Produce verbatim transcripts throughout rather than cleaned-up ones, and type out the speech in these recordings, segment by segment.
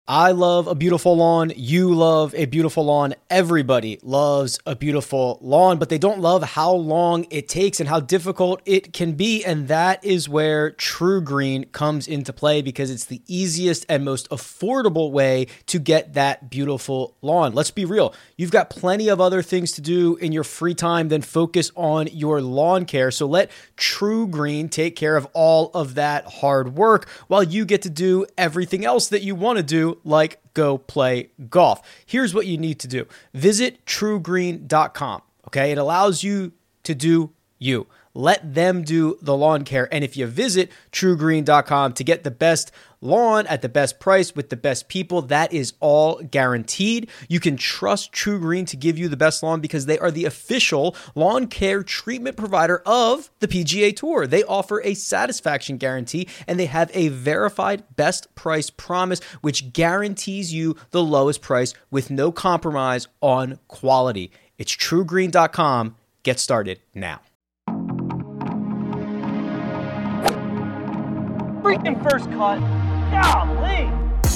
I love a beautiful lawn. You love a beautiful lawn. Everybody loves a beautiful lawn, but they don't love how long it takes and how difficult it can be. And that is where TruGreen comes into play, because it's the easiest and most affordable way to get that beautiful lawn. Let's be real. You've got plenty of other things to do in your free time than focus on your lawn care. So let TruGreen take care of all of that hard work while you get to do everything else that you want to do, like go play golf. Here's what you need to do. Visit true green dot com. Okay. It allows you to do you. Let them do the lawn care. And if you visit true green dot com to get the best lawn at the best price with the best people, that is all guaranteed. You can trust TruGreen to give you the best lawn because they are the official lawn care treatment provider of the P G A Tour. They offer a satisfaction guarantee, and they have a verified best price promise, which guarantees you the lowest price with no compromise on quality. It's true green dot com. Get started now. Freaking first cut. Golly.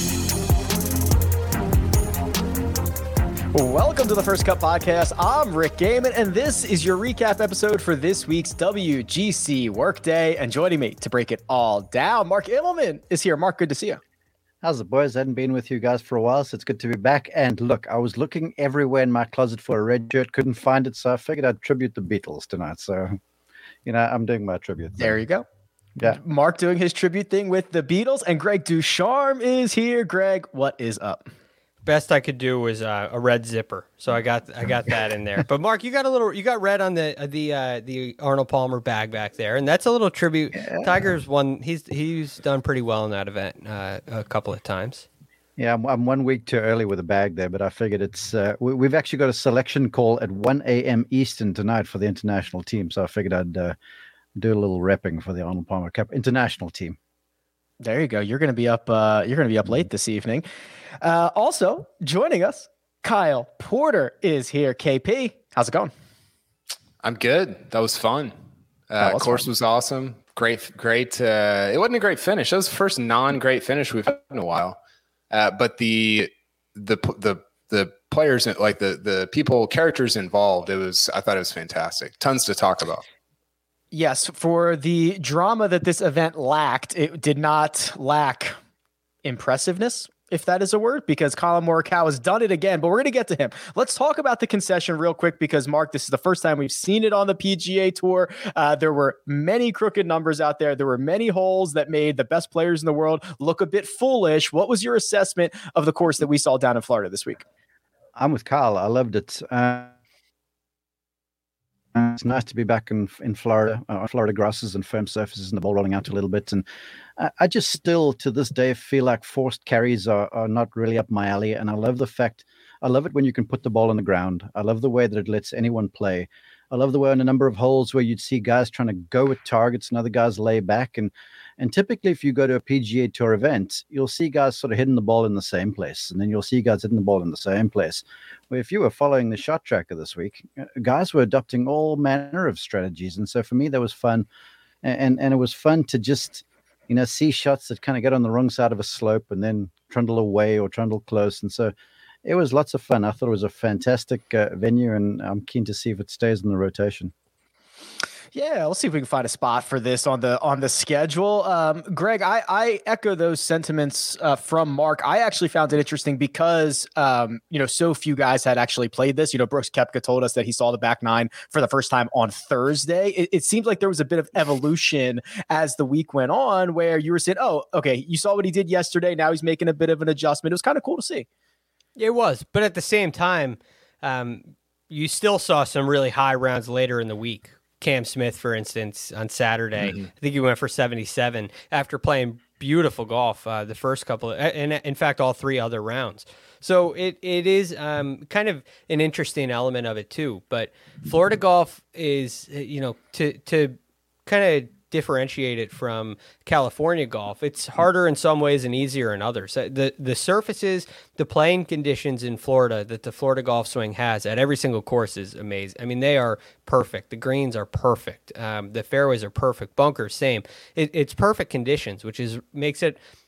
Welcome to the First Cut Podcast. I'm Rick Gaiman, and this is your recap episode for this week's W G C Workday. And joining me to break it all down, Mark Immelman is here. Mark, good to see you. How's it, boys? I hadn't been with you guys for a while, so it's good to be back. And look, I was looking everywhere in my closet for a red shirt, couldn't find it, so I figured I'd tribute the Beatles tonight. So, you know, I'm doing my tribute thing. There you go. Yeah. Mark doing his tribute thing with the Beatles, and Greg Ducharme is here. Greg, what is up? Best I could do was uh, a red zipper, so I got I got that in there. But Mark, you got a little, you got red on the uh, the uh, the Arnold Palmer bag back there, and that's a little tribute. Yeah. Tiger's won. He's he's done pretty well in that event uh, a couple of times. Yeah, I'm, I'm one week too early with a bag there, but I figured it's uh, we, we've actually got a selection call at one a.m. Eastern tonight for the international team, so I figured I'd uh, do a little repping for the Arnold Palmer Cup international team. There you go. You're going to be up. Uh, you're going to be up late this evening. Uh, also joining us, Kyle Porter is here. K P, how's it going? I'm good. That was fun. Uh, that was course fun. was awesome. Great, great. Uh, it wasn't a great finish. That was the first non-great finish we've had in a while. Uh, but the the the the players, like the the people, characters involved, it was. I thought it was fantastic. Tons to talk about. Yes, for the drama that this event lacked, it did not lack impressiveness, if that is a word, because Colin Morikawa has done it again, but we're going to get to him. Let's talk about the concession real quick, because, Mark, this is the first time we've seen it on the P G A Tour. Uh, there were many crooked numbers out there. There were many holes that made the best players in the world look a bit foolish. What was your assessment of the course that we saw down in Florida this week? I'm with Kyle. I loved it. Uh, It's nice to be back in in Florida, uh, Florida grasses and firm surfaces, and the ball rolling out a little bit. And I, I just still, to this day, feel like forced carries are, are not really up my alley. And I love the fact, I love it when you can put the ball on the ground. I love the way that it lets anyone play. I love the way on a number of holes where you'd see guys trying to go with targets and other guys lay back. And and typically, if you go to a P G A Tour event, you'll see guys sort of hitting the ball in the same place. And then you'll see guys hitting the ball in the same place. Well, if you were following the shot tracker this week, guys were adopting all manner of strategies. And so for me, that was fun. And, and it was fun to just, you know, see shots that kind of get on the wrong side of a slope and then trundle away or trundle close. And so it was lots of fun. I thought it was a fantastic uh, venue, and I'm keen to see if it stays in the rotation. Yeah, let's see if we can find a spot for this on the on the schedule. Um, Greg, I, I echo those sentiments uh, from Mark. I actually found it interesting because, um, you know, so few guys had actually played this. You know, Brooks Koepka told us that he saw the back nine for the first time on Thursday. It, it seems like there was a bit of evolution as the week went on, where you were saying, oh, okay, you saw what he did yesterday. Now he's making a bit of an adjustment. It was kind of cool to see. It was, but at the same time, um, you still saw some really high rounds later in the week. Cam Smith, for instance, on Saturday, mm-hmm. I think he went for seventy-seven after playing beautiful golf uh, the first couple of, and in fact, all three other rounds. So it it is um, kind of an interesting element of it too. But Florida golf is, you know, to to kind of differentiate it from California golf, it's harder in some ways and easier in others. The the surfaces, the playing conditions in Florida that the Florida golf swing has at every single course is amazing. I mean, they are perfect. The greens are perfect. Um, the fairways are perfect. Bunkers, same. It, it's perfect conditions, which is makes it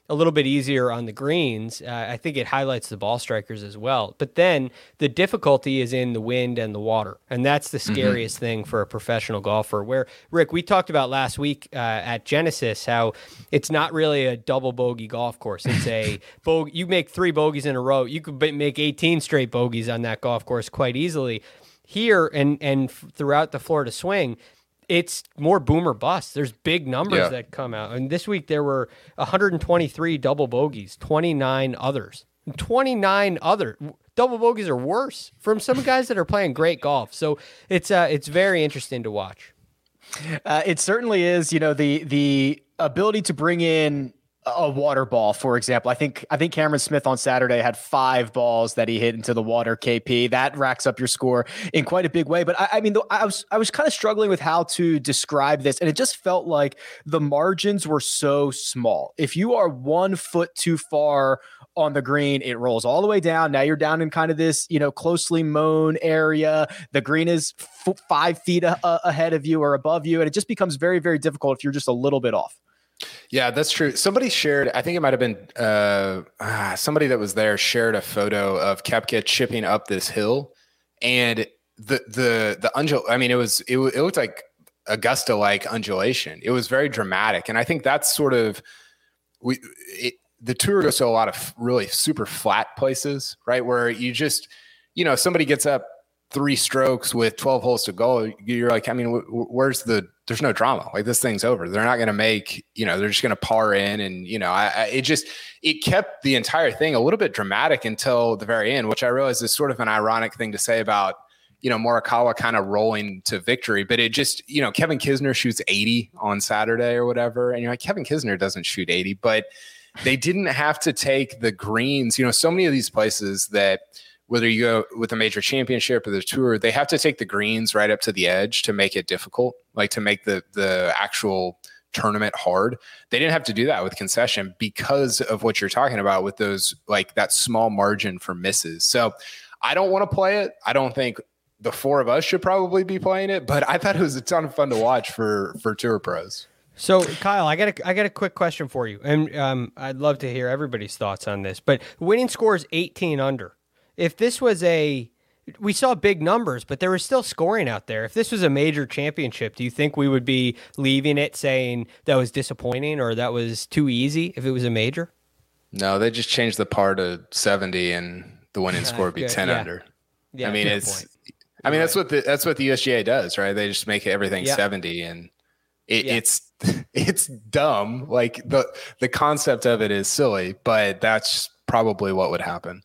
a little bit easier on the greens. Uh, I think it highlights the ball strikers as well. But then the difficulty is in the wind and the water. And that's the scariest mm-hmm. thing for a professional golfer. Where, Rick, we talked about last week uh, at Genesis how it's not really a double bogey golf course. It's a bogey. You make three bogeys in a row. You could make eighteen straight bogeys on that golf course quite easily. Here and, and throughout the Florida swing, it's more boom or bust. There's big numbers yeah. that come out. And this week there were one hundred twenty-three double bogeys, twenty-nine others. twenty-nine other double bogeys are worse from some guys that are playing great golf. So it's uh, it's very interesting to watch. Uh, it certainly is. You know, the the ability to bring in a water ball, for example. I think I think Cameron Smith on Saturday had five balls that he hit into the water. K P, that racks up your score in quite a big way. But I, I mean, I was I was kind of struggling with how to describe this, and it just felt like the margins were so small. If you are one foot too far on the green, it rolls all the way down. Now you're down in kind of this, you know, closely mown area. The green is f- five feet a- ahead of you or above you, and it just becomes very, very difficult if you're just a little bit off. Yeah, that's true. Somebody shared, I think it might have been uh, ah, somebody that was there shared a photo of Koepka chipping up this hill, and the the the undul. I mean, it was it, it looked like Augusta like undulation. It was very dramatic, and I think that's sort of we. It, the tour goes to a lot of really super flat places, right? Where you just, you know, somebody gets up three strokes with twelve holes to go. You're like, I mean, w- where's the, there's no drama. Like, this thing's over. They're not going to make, you know, they're just going to par in. And, you know, I, I, it just, it kept the entire thing a little bit dramatic until the very end, which I realize is sort of an ironic thing to say about, you know, Morikawa kind of rolling to victory, but it just, you know, Kevin Kisner shoots eighty on Saturday or whatever. And you're like, Kevin Kisner doesn't shoot eighty, but they didn't have to take the greens. You know, so many of these places that, whether you go with a major championship or the tour, they have to take the greens right up to the edge to make it difficult, like to make the the actual tournament hard. They didn't have to do that with concession because of what you're talking about with those, like that small margin for misses. So I don't want to play it. I don't think the four of us should probably be playing it, but I thought it was a ton of fun to watch for for tour pros. So, Kyle, I got a, I got a quick question for you, and um, I'd love to hear everybody's thoughts on this. But winning score is eighteen under. If this was a, we saw big numbers, but there was still scoring out there. If this was a major championship, do you think we would be leaving it saying that was disappointing or that was too easy if it was a major? No, they just changed the par to seventy, and the winning score would be ten yeah. under. Yeah, I mean, it's. Point. I mean, right. that's what the that's what the U S G A does, right? They just make everything yeah. seventy, and it, yeah. it's it's dumb. Like the the concept of it is silly, but that's probably what would happen.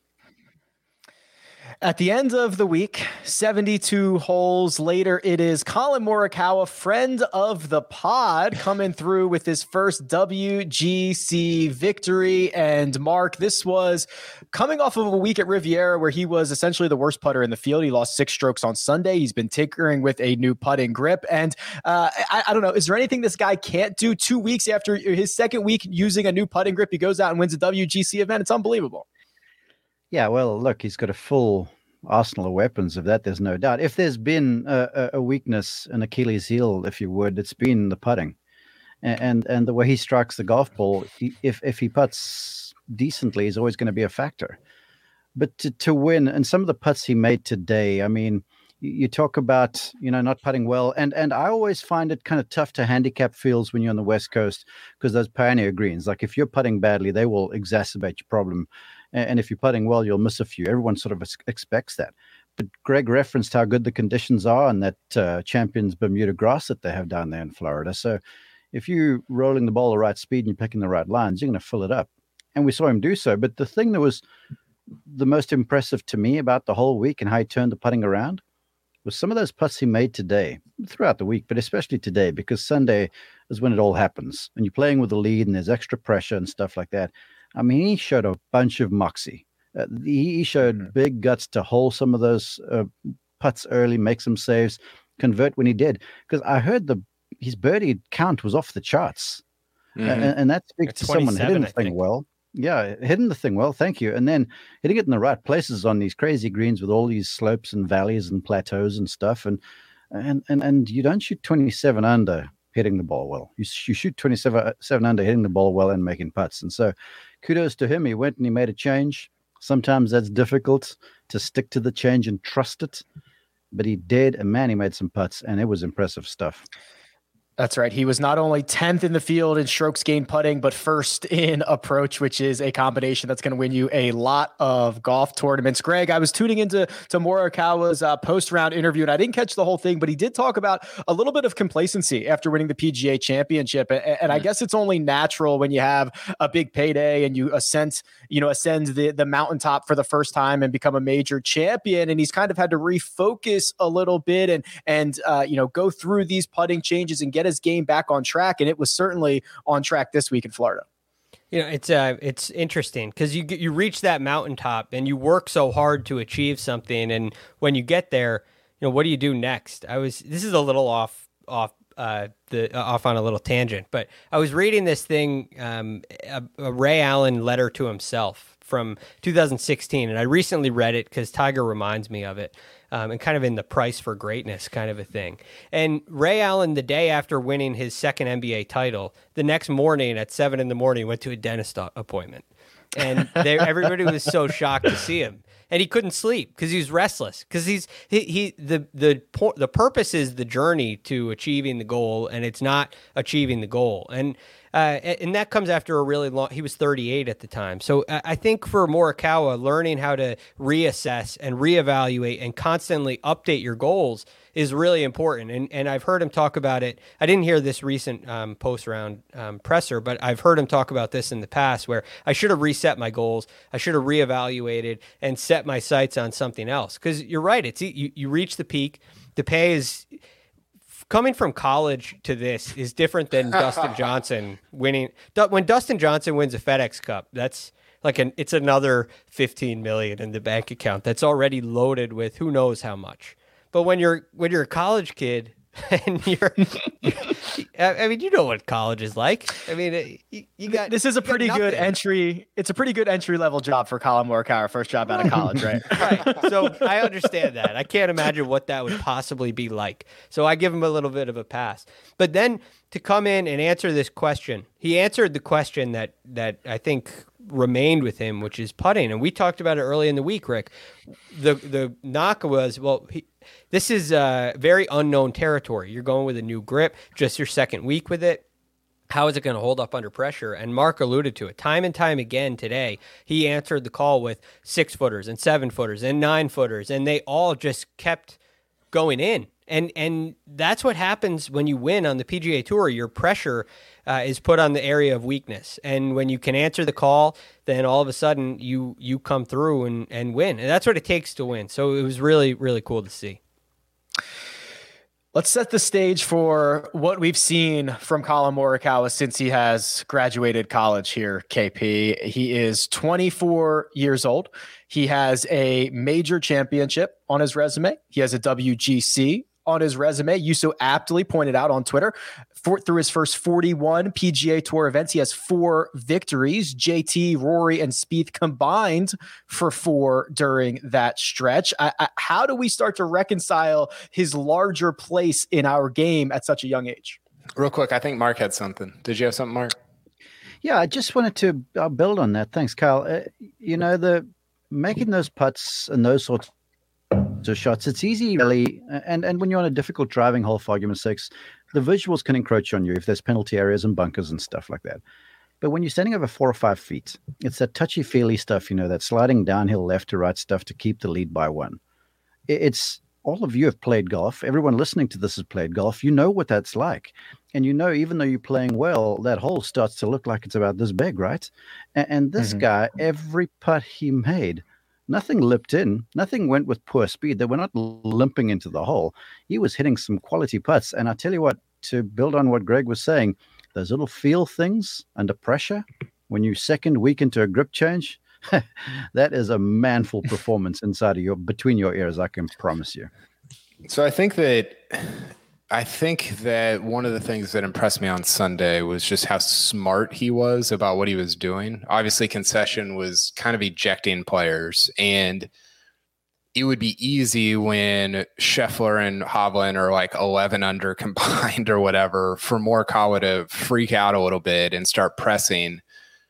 At the end of the week, seventy-two holes later, it is Collin Morikawa, friend of the pod, coming through with his first W G C victory. And Mark, this was coming off of a week at Riviera where he was essentially the worst putter in the field. He lost six strokes on Sunday. He's been tinkering with a new putting grip. And uh, I, I don't know, is there anything this guy can't do? Two weeks after his second week using a new putting grip, he goes out and wins a W G C event. It's unbelievable. Yeah, well, look, he's got a full arsenal of weapons of that, there's no doubt. If there's been a, a weakness, an Achilles heel, if you would, it's been the putting. And and, and the way he strikes the golf ball, he, if, if he putts decently, is always going to be a factor. But to, to win, and some of the putts he made today, I mean, you, you talk about, you know, not putting well. And, and I always find it kind of tough to handicap fields when you're on the West Coast because those pioneer greens, like if you're putting badly, they will exacerbate your problem. And if you're putting well, you'll miss a few. Everyone sort of expects that. But Greg referenced how good the conditions are and that uh, Champions Bermuda grass that they have down there in Florida. So if you're rolling the ball the right speed and you're picking the right lines, you're going to fill it up. And we saw him do so. But the thing that was the most impressive to me about the whole week and how he turned the putting around was some of those putts he made today, throughout the week, but especially today, because Sunday is when it all happens. And you're playing with the lead and there's extra pressure and stuff like that. I mean, he showed a bunch of moxie. Uh, he showed mm-hmm. big guts to hold some of those uh, putts early, make some saves, convert when he did. Because I heard the his birdie count was off the charts. Mm-hmm. Uh, and, and that speaks to someone hitting the I thing think. well. Yeah, hitting the thing well, thank you. And then hitting it in the right places on these crazy greens with all these slopes and valleys and plateaus and stuff. And and and, and you don't shoot twenty-seven under hitting the ball well. You, you shoot twenty-seven seven under, hitting the ball well and making putts. And so kudos to him. He went and he made a change. Sometimes that's difficult to stick to the change and trust it. But he did, and man, he made some putts, and it was impressive stuff. That's right. He was not only tenth in the field in strokes gained putting, but first in approach, which is a combination that's going to win you a lot of golf tournaments. Greg, I was tuning into to Morikawa's uh, post-round interview, and I didn't catch the whole thing, but he did talk about a little bit of complacency after winning the P G A Championship. And, and I guess it's only natural when you have a big payday and you ascend, you know, ascend the, the mountaintop for the first time and become a major champion. And he's kind of had to refocus a little bit and, and uh, you know, go through these putting changes and get his game back on track, and it was certainly on track this week in Florida. You know, it's uh, it's interesting because you you reach that mountaintop and you work so hard to achieve something, and when you get there, you know, what do you do next? I was this is a little off off uh, the uh, off on a little tangent, but I was reading this thing, um, a, a Ray Allen letter to himself from two thousand sixteen, and I recently read it because Tiger reminds me of it. Um, and kind of in the price for greatness kind of a thing. And Ray Allen, the day after winning his second N B A title, the next morning at seven in the morning, went to a dentist appointment. And they, everybody was so shocked to see him. And he couldn't sleep because he was restless. Because he's he, he the the the purpose is the journey to achieving the goal, and it's not achieving the goal. And uh, and that comes after a really long. He was thirty-eight at the time, so I think for Morikawa, learning how to reassess and reevaluate and constantly update your goals is really important. And and I've heard him talk about it. I didn't hear this recent um, post round um, presser, but I've heard him talk about this in the past, where I should have reset my goals. I should have reevaluated and set my sights on something else. Because you're right, it's you, you reach the peak. The pay is coming from college to this is different than Dustin Johnson winning. When Dustin Johnson wins a FedEx Cup, that's like an it's another fifteen million in the bank account that's already loaded with who knows how much. But when you're when you're a college kid and you're, I mean, you know what college is like. I mean, you, you got this is a pretty good entry. It's a pretty good entry level job for Collin Morikawa, first job out of college, right? Right. So I understand that. I can't imagine what that would possibly be like. So I give him a little bit of a pass. But then to come in and answer this question, he answered the question that that I think remained with him, which is putting. And we talked about it early in the week, Rick. The the knock was, well, he, this is uh, very unknown territory. You're going with a new grip, just your second week with it. How is it going to hold up under pressure? And Mark alluded to it time and time again today. He answered the call with six footers and seven footers and nine footers, and they all just kept going in. And and that's what happens when you win on the P G A Tour. Your pressure uh, is put on the area of weakness. And when you can answer the call, then all of a sudden you you come through and, and win. And that's what it takes to win. So it was really, really cool to see. Let's set the stage for what we've seen from Collin Morikawa since he has graduated college here, K P. He is twenty-four years old. He has a major championship on his resume. He has a W G C on his resume. You so aptly pointed out on Twitter, for, through his first forty-one P G A Tour events, he has four victories. J T, Rory, and Spieth combined for four during that stretch. I, I, how do we start to reconcile his larger place in our game at such a young age? Real quick, I think Mark had something. Did you have something, Mark? Yeah, I just wanted to uh, build on that. Thanks, Kyle. Uh, you know, the making those putts and those sorts of shots, it's easy, really. And and when you're on a difficult driving hole, for argument's sake, the visuals can encroach on you if there's penalty areas and bunkers and stuff like that. But when you're standing over four or five feet, it's that touchy-feely stuff, you know, that sliding downhill left to right stuff to keep the lead by one. It's all of you have played golf. Everyone listening to this has played golf. You know what that's like. And you know, even though you're playing well, that hole starts to look like it's about this big, right? And, and this mm-hmm. guy, every putt he made, nothing lipped in. Nothing went with poor speed. They were not limping into the hole. He was hitting some quality putts. And I tell you what, to build on what Greg was saying, those little feel things under pressure, when you second week into a grip change, that is a manful performance inside of your, between your ears, I can promise you. So I think that, I think that one of the things that impressed me on Sunday was just how smart he was about what he was doing. Obviously, concession was kind of ejecting players, and it would be easy when Scheffler and Hovland are like eleven under combined or whatever for Morikawa to freak out a little bit and start pressing.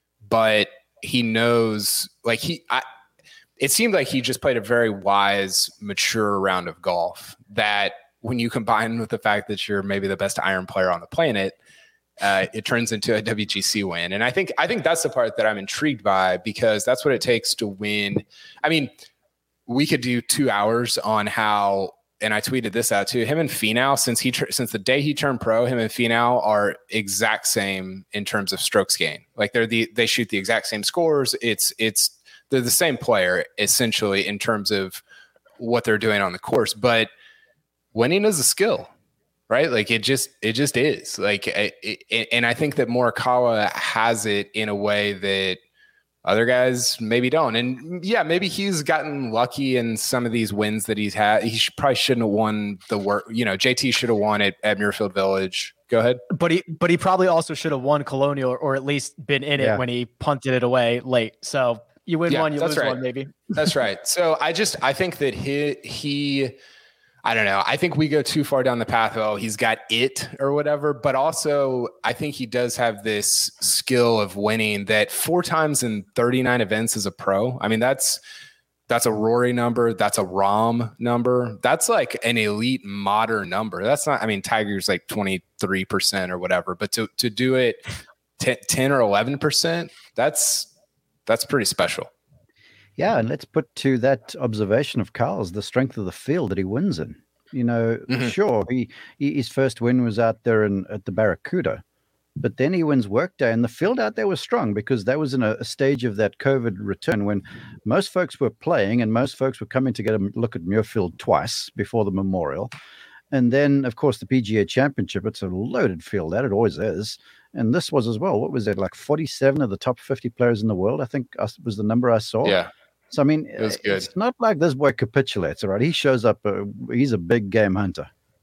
But he knows, like he, I, it seemed like he just played a very wise, mature round of golf that when you combine with the fact that you're maybe the best iron player on the planet, uh, it turns into a W G C win. And I think, I think that's the part that I'm intrigued by, because that's what it takes to win. I mean, we could do two hours on how, and I tweeted this out too, him and Finau, since he since the day he turned pro, him and Finau are exact same in terms of strokes gained. Like they're the they shoot the exact same scores. It's it's they're the same player essentially in terms of what they're doing on the course. But winning is a skill, right? Like it just it just is. Like it, it, and I think that Morikawa has it in a way that other guys maybe don't. And yeah, maybe he's gotten lucky in some of these wins that he's had. He should, probably shouldn't have won the work. You know, J T should have won it at Muirfield Village. Go ahead. But he, but he probably also should have won Colonial, or, or at least been in it yeah. when he punted it away late. So you win yeah, one, you lose right. one, maybe. That's right. So I just, I think that he, he, I don't know. I think we go too far down the path. Oh, he's got it or whatever. But also, I think he does have this skill of winning that four times in thirty-nine events as a pro. I mean, that's that's a Rory number. That's a Rahm number. That's like an elite modern number. That's not. I mean, Tiger's like twenty-three percent or whatever. But to to do it ten or eleven percent, that's that's pretty special. Yeah, and let's put to that observation of Carl's the strength of the field that he wins in. You know, mm-hmm. sure, he, he his first win was out there in, at the Barracuda, but then he wins Workday, and the field out there was strong because that was in a, a stage of that COVID return when most folks were playing and most folks were coming to get a look at Muirfield twice before the Memorial. And then, of course, the P G A Championship, it's a loaded field, that it always is. And this was as well. What was it, like forty-seven of the top fifty players in the world, I think was the number I saw. Yeah. So, I mean, it was good. It's not like this boy capitulates, all right? He shows up. Uh, he's a big game hunter.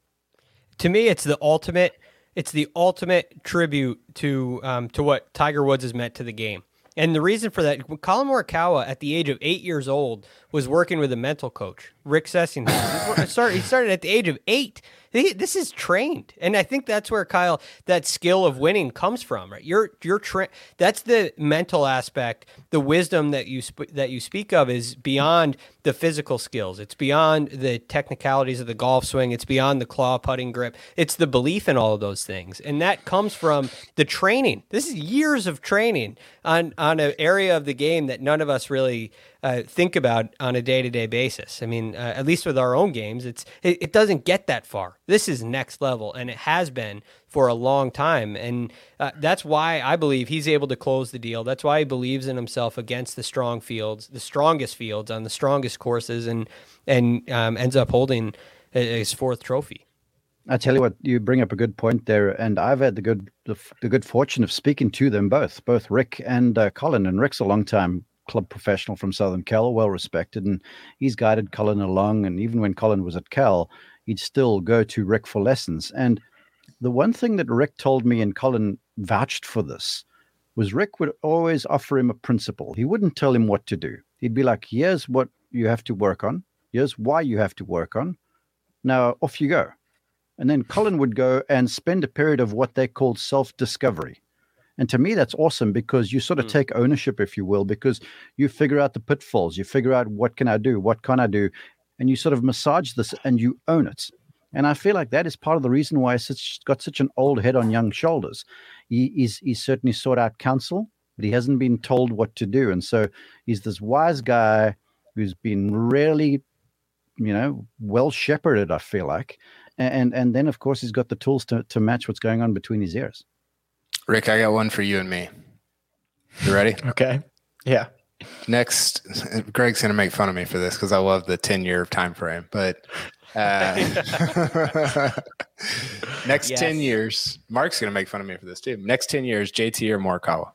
To me, it's the ultimate. It's the ultimate tribute to um, to what Tiger Woods has meant to the game. And the reason for that, Colin Morikawa, at the age of eight years old, was working with a mental coach, Rick Sessingham. he, started, he started at the age of eight. He, this is trained, and I think that's where, Kyle, that skill of winning comes from. Right? You're you're tra- That's the mental aspect. The wisdom that you sp- that you speak of is beyond the physical skills. It's beyond the technicalities of the golf swing. It's beyond the claw putting grip. It's the belief in all of those things, and that comes from the training. This is years of training on on an area of the game that none of us really uh, think about on a day-to-day basis. I mean, uh, at least with our own games, it's it, it doesn't get that far. This is next level, and it has been for a long time. And uh, that's why I believe he's able to close the deal. That's why he believes in himself against the strong fields, the strongest fields on the strongest courses, and and um, ends up holding his fourth trophy. I tell you what, you bring up a good point there, and I've had the good the, the good fortune of speaking to them both, both Rick and uh, Colin. And Rick's a long time club professional from Southern Cal, well respected, and he's guided Colin along. And even when Colin was at Cal, he'd still go to Rick for lessons. And the one thing that Rick told me, and Colin vouched for this, was Rick would always offer him a principle. He wouldn't tell him what to do. He'd be like, here's what you have to work on. Here's why you have to work on. Now, off you go. And then Colin would go and spend a period of what they called self-discovery. And to me, that's awesome because you sort of mm. take ownership, if you will, because you figure out the pitfalls. You figure out what can I do? What can I do? And you sort of massage this and you own it. And I feel like that is part of the reason why he's got such an old head on young shoulders. He, he's, he's certainly sought out counsel, but he hasn't been told what to do. And so he's this wise guy who's been really, you know, well shepherded, I feel like. And and then, of course, he's got the tools to, to match what's going on between his ears. Rick, I got one for you and me. You ready? Okay. Yeah. Next, Greg's going to make fun of me for this because I love the ten-year time frame. But uh, next yes. ten years, Mark's going to make fun of me for this too. Next ten years, J T or Morikawa?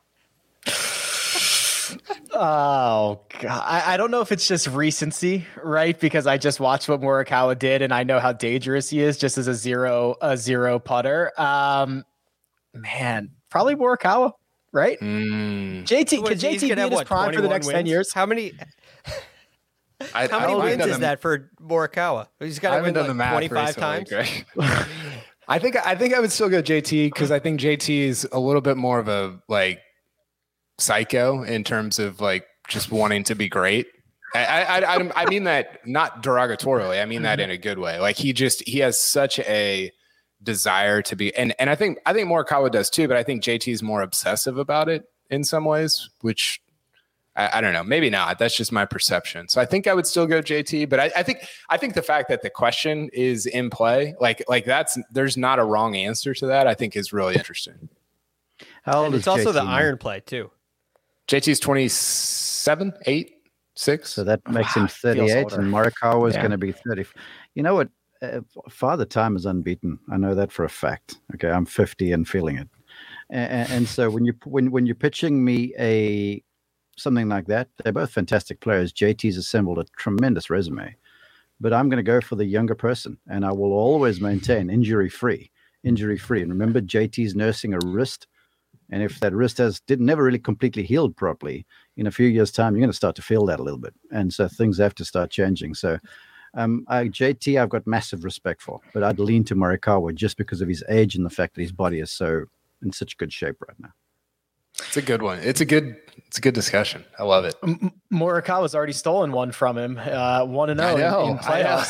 Oh, God. I, I don't know if it's just recency, right? Because I just watched what Morikawa did, and I know how dangerous he is just as a zero a zero putter. Um, man, probably Morikawa, right? Mm. J T, can J T be in his prime for the next wins? ten years? How many? I, How I many don't wins know is the- that for Morikawa? He's got I to haven't win done the like math twenty-five recently, times. Greg. I think I think I would still go J T because I think J T is a little bit more of a like psycho in terms of like just wanting to be great. I I, I, I mean that not derogatorily. I mean that in a good way. Like he just he has such a desire to be, and and I think I think Morikawa does too. But I think J T is more obsessive about it in some ways, which. I, I don't know. Maybe not. That's just my perception. So I think I would still go J T, but I, I think I think the fact that the question is in play, like like that's there's not a wrong answer to that. I think is really interesting. How old And is it's also J T the now? iron play too. J T's twenty-seven, eight, six. So that makes him Feels thirty-eight, older. and Morikawa is Yeah. going to be thirty. You know what? Uh, Father Time is unbeaten. I know that for a fact. Okay, I'm fifty and feeling it. And, and so when you when when you're pitching me a something like that, they're both fantastic players. J T's assembled a tremendous resume, but I'm going to go for the younger person, and I will always maintain injury free, injury free. And remember, J T's nursing a wrist. And if that wrist has did never really completely healed properly, in a few years' time, you're going to start to feel that a little bit. And so things have to start changing. So um, I, J T, I've got massive respect for, but I'd lean to Morikawa just because of his age and the fact that his body is so in such good shape right now. It's a good one. It's a good it's a good discussion. I love it. M- Morikawa's already stolen one from him. Uh, one and I zero know, in, in I know.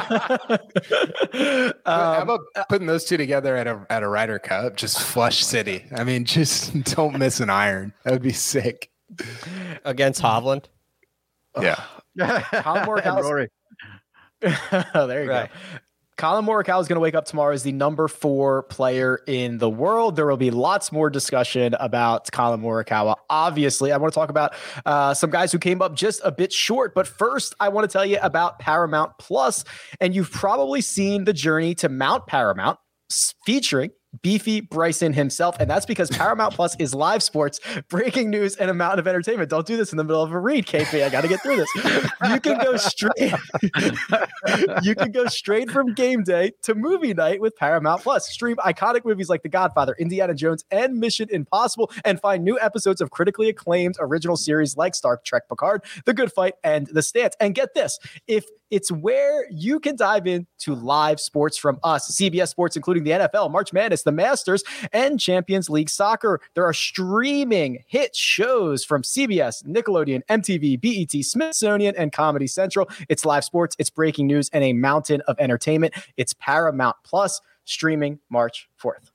playoffs. How um, about putting those two together at a at a Ryder Cup? Just flush City. I mean, just don't miss an iron. That would be sick. Against Hovland. Yeah. Colin Morikawa's- Rory. oh, there you Right. go. Colin Morikawa is going to wake up tomorrow as the number four player in the world. There will be lots more discussion about Colin Morikawa. Obviously, I want to talk about uh, some guys who came up just a bit short. But first, I want to tell you about Paramount Plus. And you've probably seen the journey to Mount Paramount s- featuring Beefy Bryson himself. And that's because Paramount Plus is live sports, breaking news, and a mountain of entertainment. Don't do this in the middle of a read, K P. I got to get through this. You can go straight. You can go straight from game day to movie night with Paramount Plus. Stream iconic movies like The Godfather, Indiana Jones, and Mission Impossible, and find new episodes of critically acclaimed original series like Star Trek Picard, The Good Fight, and The Stance. And get this, if it's where you can dive into live sports from us, C B S Sports, including the N F L, March Madness, the Masters, and Champions League Soccer. There are streaming hit shows from C B S, Nickelodeon, M T V, B E T, Smithsonian, and Comedy Central. It's live sports, it's breaking news, and a mountain of entertainment. It's Paramount Plus, streaming March fourth.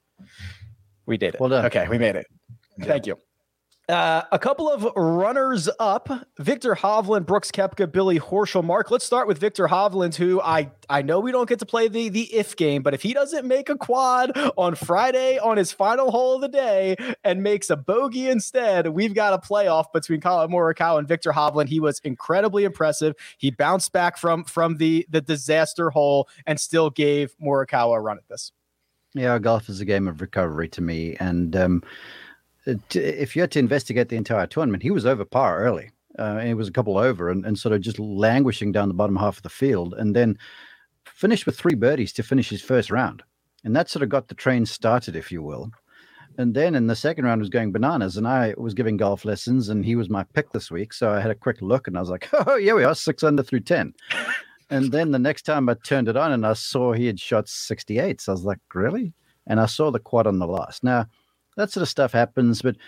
We did it. Well done. Okay, we made it. Thank you. Uh, a couple of runners up: Victor Hovland, Brooks Koepka, Billy Horschel. Mark, let's start with Victor Hovland, who I I know we don't get to play the the if game, but if he doesn't make a quad on Friday on his final hole of the day and makes a bogey instead, we've got a playoff between Colin Morikawa and Victor Hovland. He was incredibly impressive. He bounced back from from the the disaster hole and still gave Morikawa a run at this. Yeah, golf is a game of recovery to me. And um, t- if you had to investigate the entire tournament, he was over par early. Uh, he was a couple over and, and sort of just languishing down the bottom half of the field, and then finished with three birdies to finish his first round. And that sort of got the train started, if you will. And then in the second round was going bananas, and I was giving golf lessons, and he was my pick this week. So I had a quick look, and I was like, oh, here we are, six under through ten. And then the next time I turned it on and I saw he had shot sixty-eight. So I was like, really? And I saw the quad on the last. Now, that sort of stuff happens, but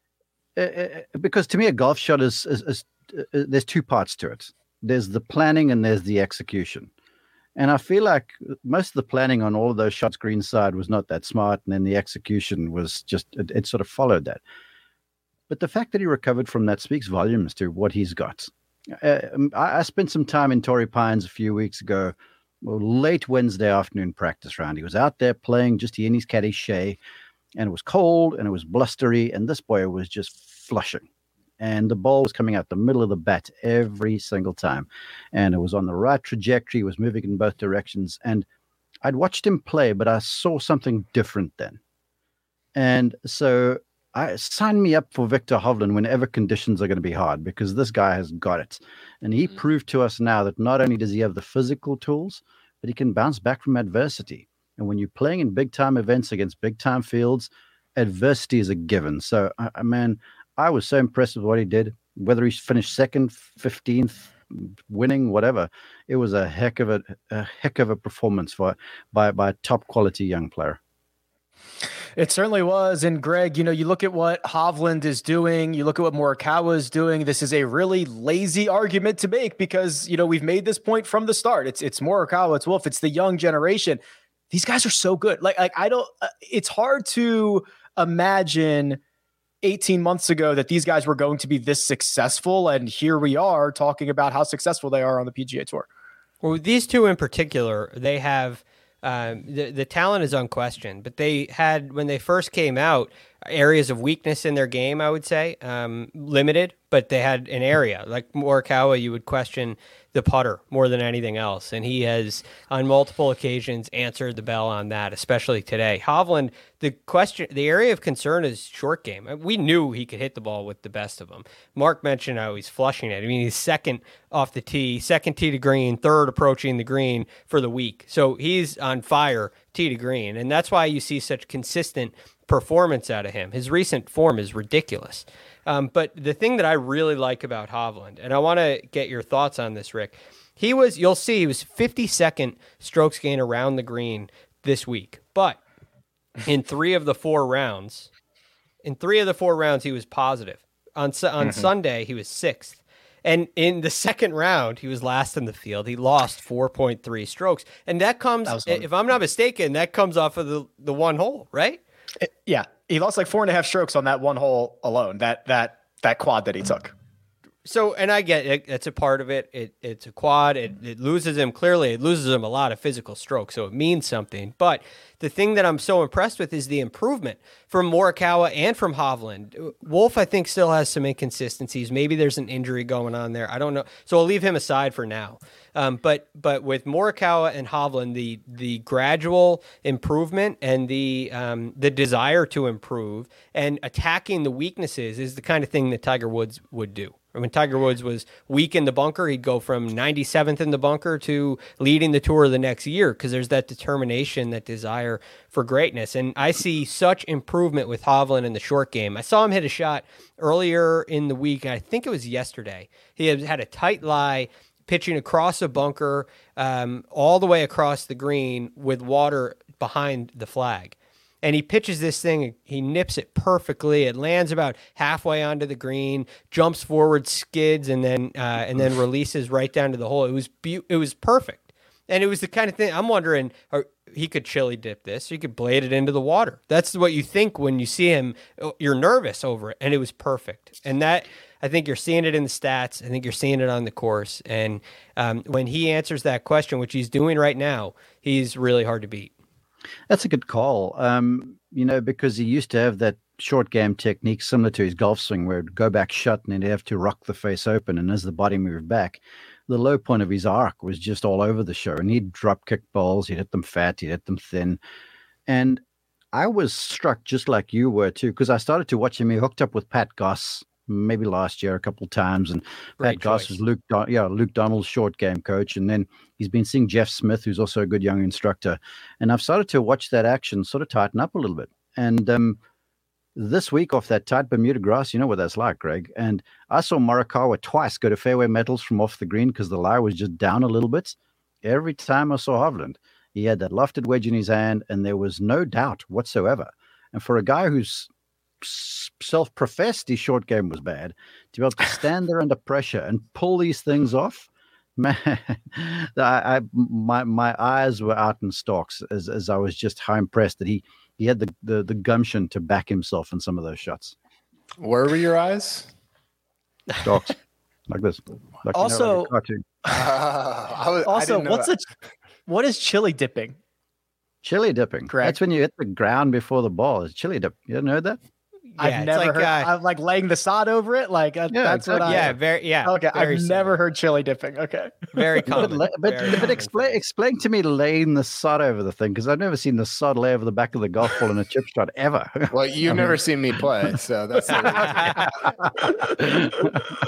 uh, because to me, a golf shot is, is, is uh, there's two parts to it. There's the planning and there's the execution. And I feel like most of the planning on all of those shots greenside was not that smart. And then the execution was just, it, it sort of followed that. But the fact that he recovered from that speaks volumes to what he's got. Uh, I, I spent some time in Torrey Pines a few weeks ago, well, late Wednesday afternoon practice round. He was out there playing, just he and his caddy Shay, and it was cold and it was blustery, and this boy was just flushing. And the ball was coming out the middle of the bat every single time. And it was on the right trajectory, it was moving in both directions. And I'd watched him play, but I saw something different then. And so I sign me up for Victor Hovland whenever conditions are going to be hard, because this guy has got it. And he mm-hmm. proved to us now that not only does he have the physical tools, but he can bounce back from adversity. And when you're playing in big time events against big time fields, adversity is a given. So, I, I man, I was so impressed with what he did, whether he finished second, fifteenth, winning, whatever. It was a heck of a, a heck of a performance for by by a top quality young player. It certainly was. And Greg, you know, you look at what Hovland is doing, you look at what Morikawa is doing. This is a really lazy argument to make because, you know, we've made this point from the start. It's it's Morikawa, it's Wolff, it's the young generation. These guys are so good. Like, like I don't, uh, it's hard to imagine eighteen months ago that these guys were going to be this successful. And here we are talking about how successful they are on the P G A Tour. Well, these two in particular, they have, Um, the, the talent is unquestioned, but they had, when they first came out, areas of weakness in their game, I would say, um, limited, but they had an area. Like Morikawa, you would question the putter more than anything else, and he has, on multiple occasions, answered the bell on that, especially today. Hovland, the question, the area of concern is short game. We knew he could hit the ball with the best of them. Mark mentioned how he's flushing it. I mean, he's second off the tee, second tee to green, third approaching the green for the week. So he's on fire tee to green, and that's why you see such consistent performance out of him. His recent form is ridiculous. Um, but the thing that I really like about Hovland, and I want to get your thoughts on this, Rick, he was, you'll see, he was fifty-second strokes gain around the green this week. But in three of the four rounds, in three of the four rounds, he was positive. On, on mm-hmm. Sunday, he was sixth. And in the second round, he was last in the field. He lost four point three strokes. And that comes, that if I'm not mistaken, that comes off of the, the one hole, right? It, yeah, he lost like four and a half strokes on that one hole alone. That that that quad that he took. So, and I get it. It's a part of it. It it's a quad. It, it loses him clearly. It loses him a lot of physical strokes. So it means something. But the thing that I'm so impressed with is the improvement from Morikawa and from Hovland. Wolff, I think, still has some inconsistencies. Maybe there's an injury going on there. I don't know. So I'll leave him aside for now. Um, but but with Morikawa and Hovland, the the gradual improvement and the um, the desire to improve and attacking the weaknesses is the kind of thing that Tiger Woods would do. When Tiger Woods was weak in the bunker, he'd go from ninety-seventh in the bunker to leading the tour the next year because there's that determination, that desire for greatness. And I see such improvement with Hovland in the short game. I saw him hit a shot earlier in the week. I think it was yesterday. He had, had a tight lie pitching across a bunker um, all the way across the green with water behind the flag. And he pitches this thing, he nips it perfectly. It lands about halfway onto the green, jumps forward, skids, and then uh, and then releases right down to the hole. It was be- it was perfect. And it was the kind of thing, I'm wondering, or he could chili dip this, he could blade it into the water. That's what you think when you see him. You're nervous over it, and it was perfect. And that, I think you're seeing it in the stats. I think you're seeing it on the course. And um, when he answers that question, which he's doing right now, he's really hard to beat. That's a good call, um, you know, because he used to have that short game technique similar to his golf swing where it'd go back shut and he'd have to rock the face open. And as the body moved back, the low point of his arc was just all over the show. And he'd drop kick balls, he'd hit them fat, he'd hit them thin. And I was struck just like you were too, because I started to watch him. He hooked up with Pat Goss maybe last year a couple of times, and Great Pat choice. Goss was Luke, Don- yeah, Luke Donald's short game coach, and then he's been seeing Jeff Smith, who's also a good young instructor, and I've started to watch that action sort of tighten up a little bit. And um, this week off that tight Bermuda grass, you know what that's like, Greg. And I saw Morikawa twice go to fairway metals from off the green because the lie was just down a little bit. Every time I saw Hovland, he had that lofted wedge in his hand, and there was no doubt whatsoever. And for a guy who's self-professed his short game was bad, to be able to stand there under pressure and pull these things off, man, I, I my my eyes were out in stalks as as I was just how impressed that he he had the, the the gumption to back himself in some of those shots. Where were your eyes? Stalks like this. Like, also, you know, like a uh, I was, also, I what's a what is chili dipping? Chili dipping. Correct. That's when you hit the ground before the ball. It's chili dip. You ever heard that? Yeah, I've never like, heard. uh, I'm like laying the sod over it. Like uh, Yeah, that's what I. Yeah, very, yeah. Okay, very I've similar. never heard chili dipping. Okay. Very But, common. but, but, very but common explain thing. explain to me laying the sod over the thing, because I've never seen the sod lay over the back of the golf ball in a chip shot ever. Well, you've never seen me play, so that's the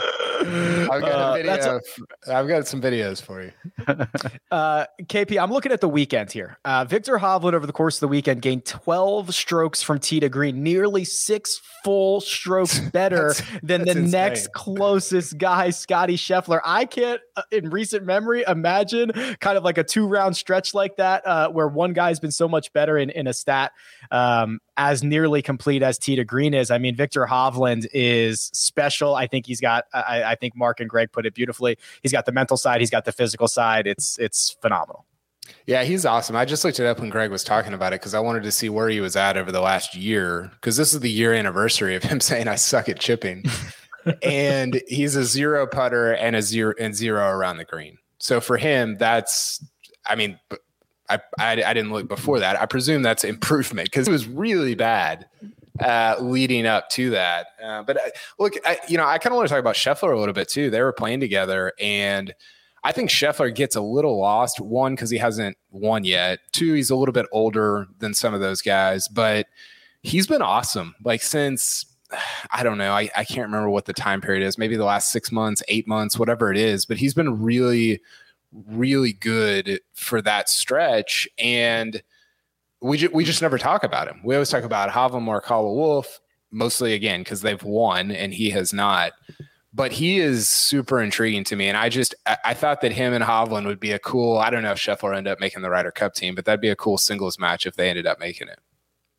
I've got Uh, a video. that's a- I've got some videos for you. Uh, K P, I'm looking at the weekend here. Uh, Victor Hovland over the course of the weekend gained twelve strokes from tee to green, nearly six full strokes better That's- than that's the insane. next closest guy, Scotty Scheffler. I can't, uh, in recent memory, imagine kind of like a two round stretch like that, uh, where one guy's been so much better in, in a stat um, as nearly complete as tee to green is. I mean, Victor Hovland is special. I think he's got, I, I think Mark and Greg put it beautifully. He's got the mental side. He's got the physical side. It's, it's phenomenal. Yeah, he's awesome. I just looked it up when Greg was talking about it because I wanted to see where he was at over the last year, because this is the year anniversary of him saying I suck at chipping. And he's a zero putter and a zero and zero around the green. So for him, that's, I mean, I, I, I didn't look before that. I presume that's improvement because it was really bad uh, leading up to that. Uh, but uh, look, I, you know, I kind of want to talk about Scheffler a little bit too. They were playing together, and I think Scheffler gets a little lost. One, because he hasn't won yet. Two, he's a little bit older than some of those guys, but he's been awesome. Like since, I don't know, I, I can't remember what the time period is, maybe the last six months, eight months, whatever it is, but he's been really, really good for that stretch. And we, ju- we just never talk about him. We always talk about Hovland, Morikawa, Wolff, mostly again, because they've won and he has not. But he is super intriguing to me. And I just, I, I thought that him and Hovland would be a cool, I don't know if Scheffler ended up making the Ryder Cup team, but that'd be a cool singles match if they ended up making it.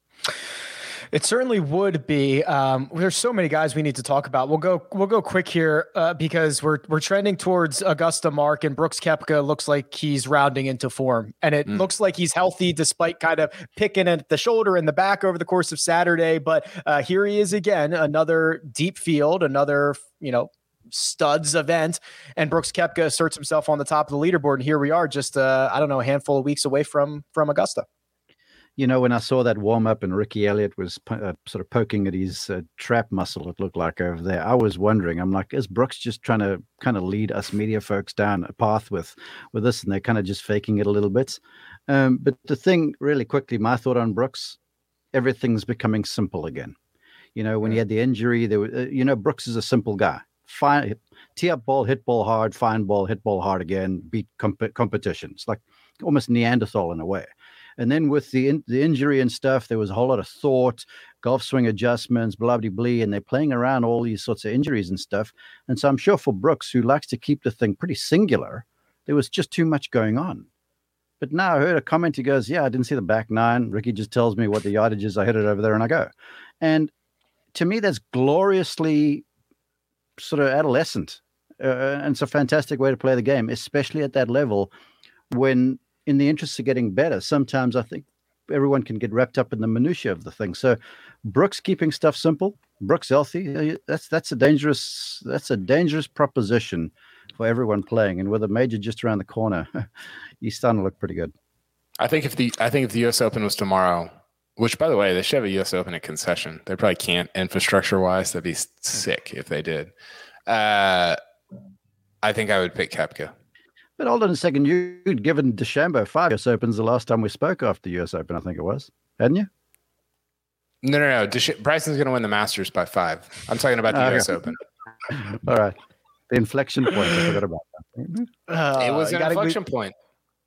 It certainly would be. Um, there's so many guys we need to talk about. We'll go. We'll go quick here uh, because we're we're trending towards Augusta Mark, and Brooks Koepka looks like he's rounding into form, and it mm. looks like he's healthy despite kind of picking at the shoulder and the back over the course of Saturday. But uh, here he is again, another deep field, another you know studs event, and Brooks Koepka asserts himself on the top of the leaderboard. And here we are, just uh, I don't know, a handful of weeks away from from Augusta. You know, when I saw that warm up and Ricky Elliott was uh, sort of poking at his uh, trap muscle, it looked like over there, I was wondering, I'm like, is Brooks just trying to kind of lead us media folks down a path with, with this? And they're kind of just faking it a little bit. Um, but the thing really quickly, my thought on Brooks, everything's becoming simple again. You know, when he had the injury, there were, uh, you know, Brooks is a simple guy. Fine, tee up ball, hit ball hard, fine ball, hit ball hard again, beat comp- competition. It's like almost Neanderthal in a way. And then with the in, the injury and stuff, there was a whole lot of thought, golf swing adjustments, blah, blah, blah, and they're playing around all these sorts of injuries and stuff. And so I'm sure for Brooks, who likes to keep the thing pretty singular, there was just too much going on. But now I heard a comment, he goes, yeah, I didn't see the back nine. Ricky just tells me what the yardage is. I hit it over there and I go. And to me, that's gloriously sort of adolescent. Uh, and it's a fantastic way to play the game, especially at that level when, in the interest of getting better, sometimes I think everyone can get wrapped up in the minutiae of the thing. So Brooks keeping stuff simple, Brooks healthy, that's that's a dangerous that's a dangerous proposition for everyone playing. And with a major just around the corner, he's starting to look pretty good. I think if the I think if the U S Open was tomorrow, which by the way, they should have a U S Open at concession. They probably can't infrastructure wise. That'd be sick if they did. Uh, I think I would pick Koepka. But hold on a second. You'd given DeChambeau five U S Opens the last time we spoke after the U S Open, I think it was. Hadn't you? No, no, no. Desch- Bryson's going to win the Masters by five. I'm talking about the uh, U S Open. All right. The inflection point. I forgot about that. Uh, it was an gotta, inflection we, point.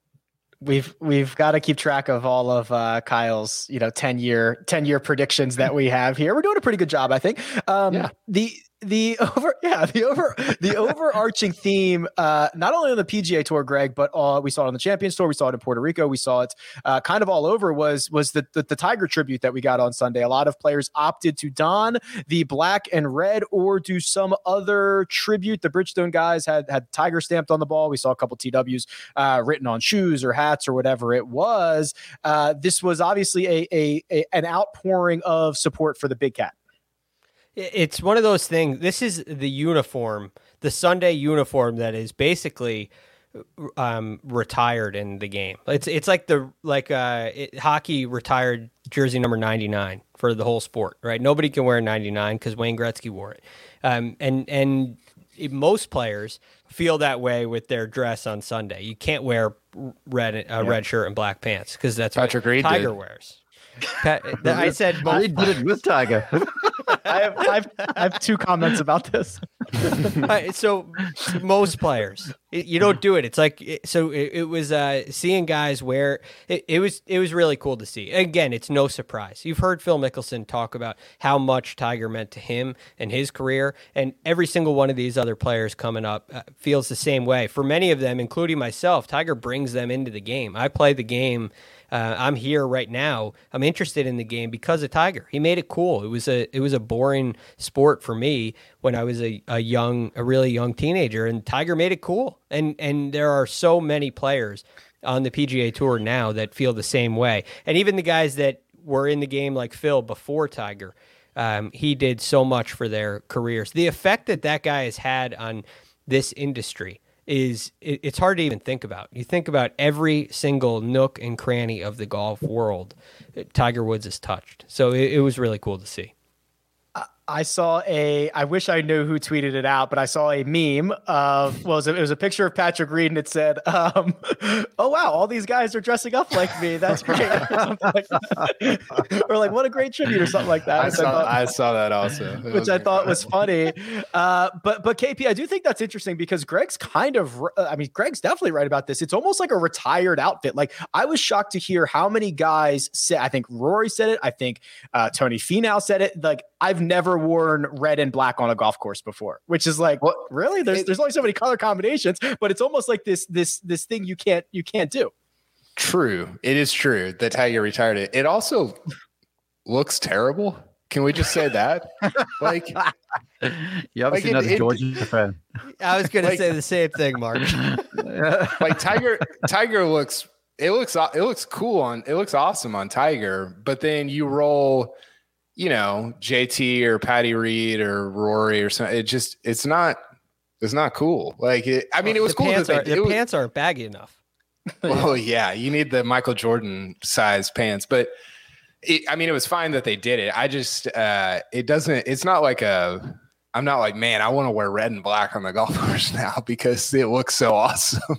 We've we've got to keep track of all of uh, Kyle's you know ten year ten year predictions that we have here. We're doing a pretty good job, I think. Um, yeah. The The over, yeah, the over, the overarching theme, uh, not only on the P G A Tour, Greg, but uh, we saw it on the Champions Tour, we saw it in Puerto Rico, we saw it uh, kind of all over. Was was the, the the Tiger tribute that we got on Sunday? A lot of players opted to don the black and red or do some other tribute. The Bridgestone guys had had Tiger stamped on the ball. We saw a couple T Ws uh, written on shoes or hats or whatever it was. Uh, this was obviously a, a, a an outpouring of support for the Big Cat. It's one of those things. This is the uniform, the Sunday uniform that is basically um, retired in the game. It's it's like the like uh, it, hockey retired jersey number ninety-nine for the whole sport, right? Nobody can wear ninety-nine because Wayne Gretzky wore it, um, and and it, most players feel that way with their dress on Sunday. You can't wear red a yeah. red shirt and black pants because that's Patrick what Reed Tiger did. wears. Pat, I said I most did it with Tiger. I have, I have I have two comments about this. Uh, so most players, it, you don't do it. It's like it, so. It, it was uh, seeing guys where it, it was. It was really cool to see. Again, it's no surprise. You've heard Phil Mickelson talk about how much Tiger meant to him and his career, and every single one of these other players coming up uh, feels the same way. For many of them, including myself, Tiger brings them into the game. I play the game. Uh, I'm here right now. I'm interested in the game because of Tiger. He made it cool. It was a it was a boring sport for me when I was a, a young, a really young teenager, and Tiger made it cool. And and there are so many players on the P G A Tour now that feel the same way. And even the guys that were in the game like Phil before Tiger, um, he did so much for their careers. The effect that that guy has had on this industry is it, it's hard to even think about. You think about every single nook and cranny of the golf world, Tiger Woods has touched. So it, it was really cool to see. I saw a, I wish I knew who tweeted it out, but I saw a meme of, well, it was a, it was a picture of Patrick Reed and it said, um, oh, wow, all these guys are dressing up like me. That's great. Like or like, what a great tribute or something like that. I saw, I, thought, I saw that also. It which I thought was funny. Uh, but, but K P, I do think that's interesting because Greg's kind of, I mean, Greg's definitely right about this. It's almost like a retired outfit. Like I was shocked to hear how many guys said, I think Rory said it. I think uh, Tony Finau said it. Like I've never worn red and black on a golf course before, which is like, what really? There's, it, there's only so many color combinations, but it's almost like this, this, this thing you can't, you can't do. True. It is true that Tiger retired it. It also looks terrible. Can we just say that? Like, you obviously like not a Georgia fan. I was going like, to say the same thing, Mark. Like Tiger, Tiger looks, it looks, it looks cool on, it looks awesome on Tiger, but then you roll, you know, J T or Patty Reed or Rory or something. It just, it's not, it's not cool. Like, it, I mean, it was the cool. Pants that are, they, the it was, pants aren't baggy enough. Well, yeah, you need the Michael Jordan size pants, but it, I mean, it was fine that they did it. I just, uh, it doesn't, it's not like a, I'm not like, man, I want to wear red and black on the golf course now because it looks so awesome.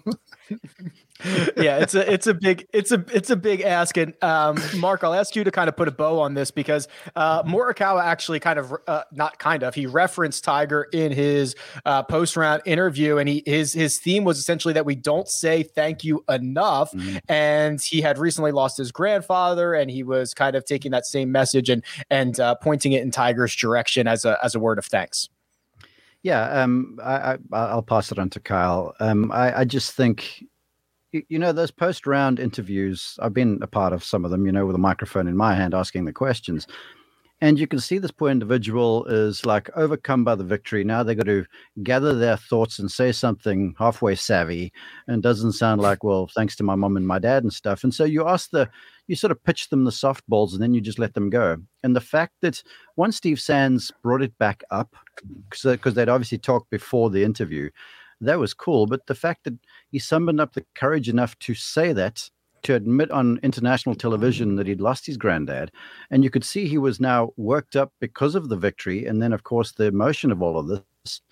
Yeah, it's a it's a big it's a it's a big ask. And um, Mark, I'll ask you to kind of put a bow on this because uh, Morikawa actually kind of uh, not kind of he referenced Tiger in his uh, post round interview, and he his his theme was essentially that we don't say thank you enough. Mm-hmm. And he had recently lost his grandfather, and he was kind of taking that same message and and uh, pointing it in Tiger's direction as a as a word of thanks. Yeah, um, I, I I'll pass it on to Kyle. Um, I, I just think. You know, those post-round interviews, I've been a part of some of them, you know, with a microphone in my hand asking the questions. And you can see this poor individual is like overcome by the victory. Now they've got to gather their thoughts and say something halfway savvy and doesn't sound like, well, thanks to my mom and my dad and stuff. And so you ask the, you sort of pitch them the softballs and then you just let them go. And the fact that once Steve Sands brought it back up, because they'd obviously talked before the interview, that was cool. But the fact that he summoned up the courage enough to say that, to admit on international television that he'd lost his granddad, and you could see he was now worked up because of the victory. And then, of course, the emotion of all of this.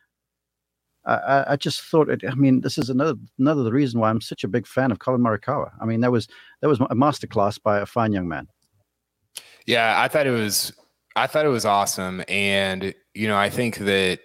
I, I just thought, it, I mean, this is another another the reason why I'm such a big fan of Colin Morikawa. I mean, that was that was a masterclass by a fine young man. Yeah, I thought it was, I thought it was awesome. And, you know, I think that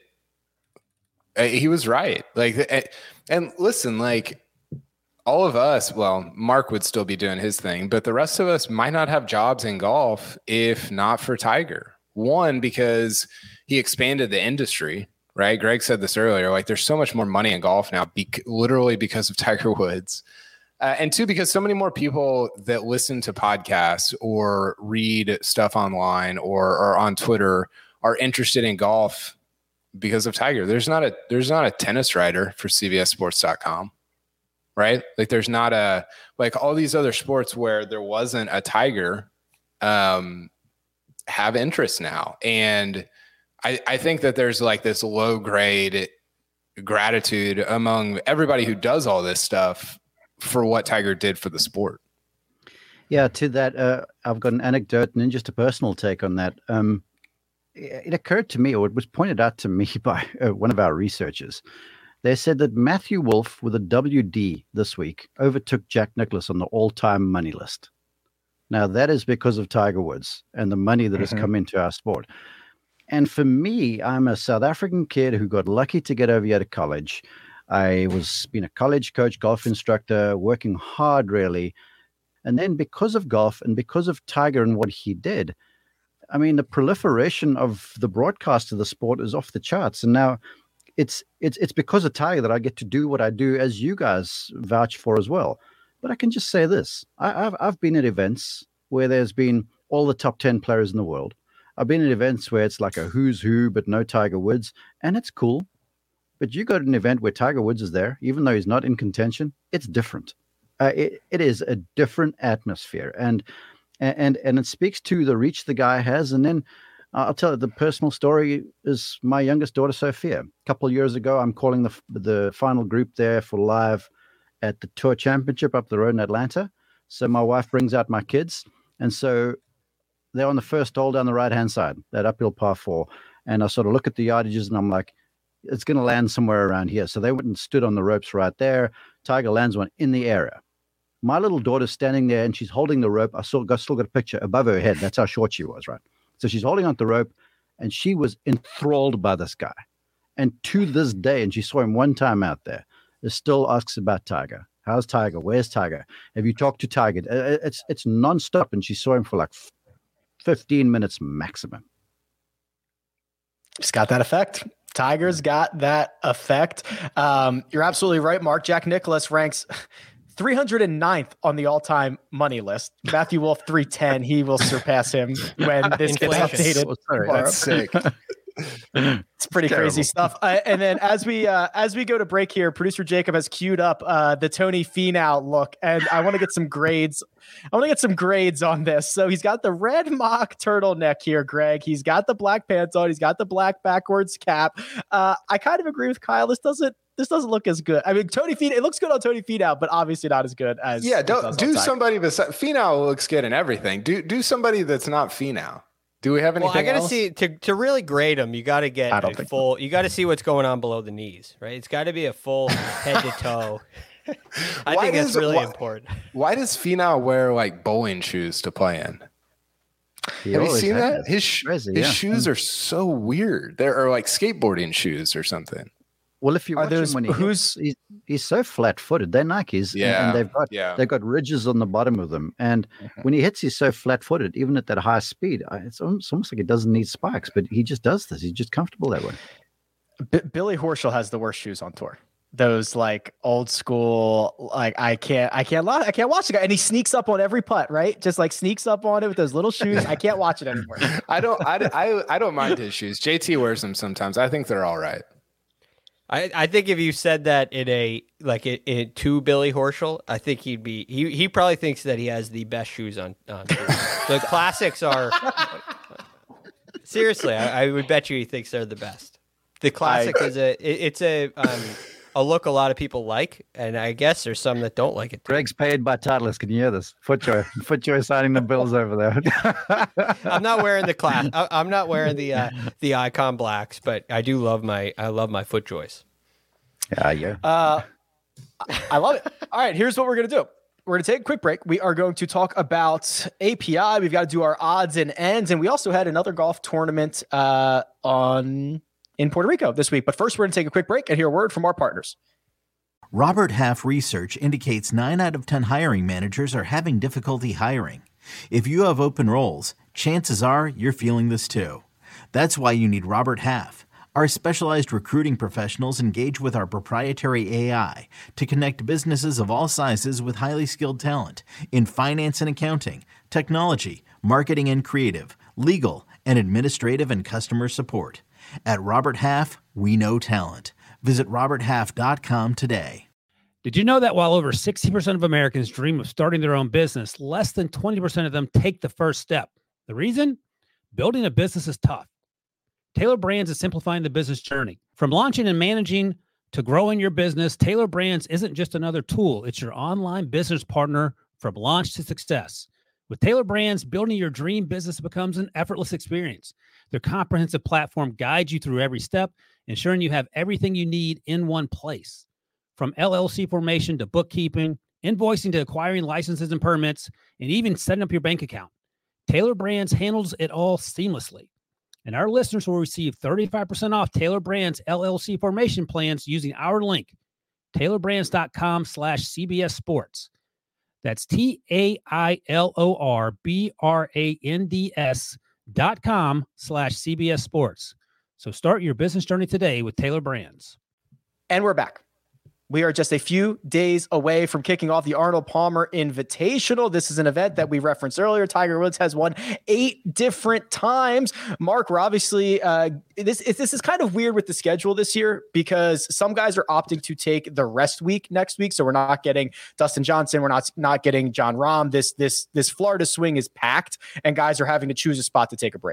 he was right. Like, and listen, like all of us, well, Mark would still be doing his thing, but the rest of us might not have jobs in golf if not for Tiger. One, because he expanded the industry, right? Greg said this earlier, like there's so much more money in golf now, be- literally because of Tiger Woods. Uh, and two, because so many more people that listen to podcasts or read stuff online or, or on Twitter are interested in golf because of Tiger. There's not a there's not a tennis writer for C B S Sports dot com, right? Like there's not a like all these other sports where there wasn't a Tiger um, have interest now, and I, I think that there's like this low grade gratitude among everybody who does all this stuff for what Tiger did for the sport. Yeah, to that, uh, I've got an anecdote and then just a personal take on that. Um, It occurred to me, or it was pointed out to me by uh, one of our researchers. They said that Matthew Wolff with a W D this week overtook Jack Nicklaus on the all-time money list. Now, that is because of Tiger Woods and the money that mm-hmm. has come into our sport. And for me, I'm a South African kid who got lucky to get over here to college. I was been a college coach, golf instructor, working hard, really. And then because of golf and because of Tiger and what he did, I mean, the proliferation of the broadcast of the sport is off the charts. And now it's it's it's because of Tiger that I get to do what I do, as you guys vouch for as well. But I can just say this. I, I've I've been at events where there's been all the top ten players in the world. I've been at events where it's like a who's who, but no Tiger Woods, and it's cool. But you go to an event where Tiger Woods is there, even though he's not in contention, it's different. Uh, it, it is a different atmosphere, and and and it speaks to the reach the guy has. And then uh, I'll tell you, the personal story is my youngest daughter, Sophia. A couple of years ago, I'm calling the the final group there for live at the Tour Championship up the road in Atlanta. So my wife brings out my kids, and so they're on the first hole down the right-hand side, that uphill par four. And I sort of look at the yardages, and I'm like, it's going to land somewhere around here. So they went and stood on the ropes right there. Tiger lands one in the area. My little daughter's standing there, and she's holding the rope. I still got, still got a picture above her head. That's how short she was, right? So she's holding onto the rope, and she was enthralled by this guy. And to this day, and she saw him one time out there, it still asks about Tiger. How's Tiger? Where's Tiger? Have you talked to Tiger? It's it's nonstop, and she saw him for like fifteen minutes maximum. It's got that effect. Tiger's got that effect. Um, you're absolutely right, Mark. Jack Nicklaus ranks three hundred ninth on the all-time money list. Matthew Wolff, three ten. He will surpass him when this gets updated. Oh, sorry, that's sick. It's pretty Terrible. Crazy stuff. Uh, and then as we uh, as we go to break here, producer Jacob has queued up uh, the Tony Finau look, and I want to get some grades. I want to get some grades on this. So he's got the red mock turtleneck here, Greg. He's got the black pants on. He's got the black backwards cap. Uh, I kind of agree with Kyle. This doesn't this doesn't look as good. I mean, Tony Finau, it looks good on Tony Finau, but obviously not as good as yeah. Don't do somebody besides Finau looks good in everything. Do do somebody that's not Finau. Do we have anything? Well, I got to else? see to to really grade them. You got to get I don't a full. So. You got to see what's going on below the knees, right? It's got to be a full head to toe. I why think does, that's really why, important. Why does Finau wear like bowling shoes to play in? He have you seen that? Has. His sh- Crazy, his yeah. shoes are so weird. They're like skateboarding shoes or something. Well, if you watch those, him when he who's hits, he's, he's so flat-footed. They're Nikes, yeah, and, and they've got yeah. they've got ridges on the bottom of them. And mm-hmm. when he hits, he's so flat-footed, even at that high speed. It's almost, it's almost like he doesn't need spikes, but he just does this. He's just comfortable that way. B- Billy Horschel has the worst shoes on tour. Those like old school, like I can't, I can't, I can't watch the guy, and he sneaks up on every putt, right? Just like sneaks up on it with those little shoes. I can't watch it anymore. I don't, I, I, I don't mind his shoes. J T wears them sometimes. I think they're all right. I, I think if you said that in a like it, it to Billy Horschel, I think he'd be he he probably thinks that he has the best shoes on. on the classics are seriously. I, I would bet you he thinks they're the best. The classic I, is a it, it's a um, a look a lot of people like, and I guess there's some that don't like it too. Greg's paid by Titleist. Can you hear this? Footjoy, Footjoy signing the bills over there. I'm not wearing the class. I, I'm not wearing the uh, the Icon blacks, but I do love my I love my Footjoys. Yeah, yeah. Uh, I love it. All right, here's what we're gonna do. We're going to take a quick break. We are going to talk about A P I. We've got to do our odds and ends, and we also had another golf tournament uh, on. in Puerto Rico this week. But first, we're going to take a quick break and hear a word from our partners. Robert Half research indicates nine out of ten hiring managers are having difficulty hiring. If you have open roles, chances are you're feeling this too. That's why you need Robert Half. Our specialized recruiting professionals engage with our proprietary A I to connect businesses of all sizes with highly skilled talent in finance and accounting, technology, marketing and creative, legal, and administrative and customer support. At Robert Half, we know talent. Visit robert half dot com today. Did you know that while over sixty percent of Americans dream of starting their own business, less than twenty percent of them take the first step? The reason? Building a business is tough. Taylor Brands is simplifying the business journey. From launching and managing to growing your business, Taylor Brands isn't just another tool. It's your online business partner from launch to success. With Taylor Brands, building your dream business becomes an effortless experience. Their comprehensive platform guides you through every step, ensuring you have everything you need in one place. From L L C formation to bookkeeping, invoicing to acquiring licenses and permits, and even setting up your bank account. Taylor Brands handles it all seamlessly. And our listeners will receive thirty-five percent off Taylor Brands L L C formation plans using our link, taylorbrands.com slash CBS Sports. That's T A I L O R B R A N D S dot com slash CBS Sports. So start your business journey today with Taylor Brands. And we're back. We are just a few days away from kicking off the Arnold Palmer Invitational. This is an event that we referenced earlier. Tiger Woods has won eight different times. Mark, we're obviously, uh, this, this is kind of weird with the schedule this year because some guys are opting to take the rest week next week. So we're not getting Dustin Johnson. We're not, not getting Jon Rahm. This, this, this Florida swing is packed and guys are having to choose a spot to take a break.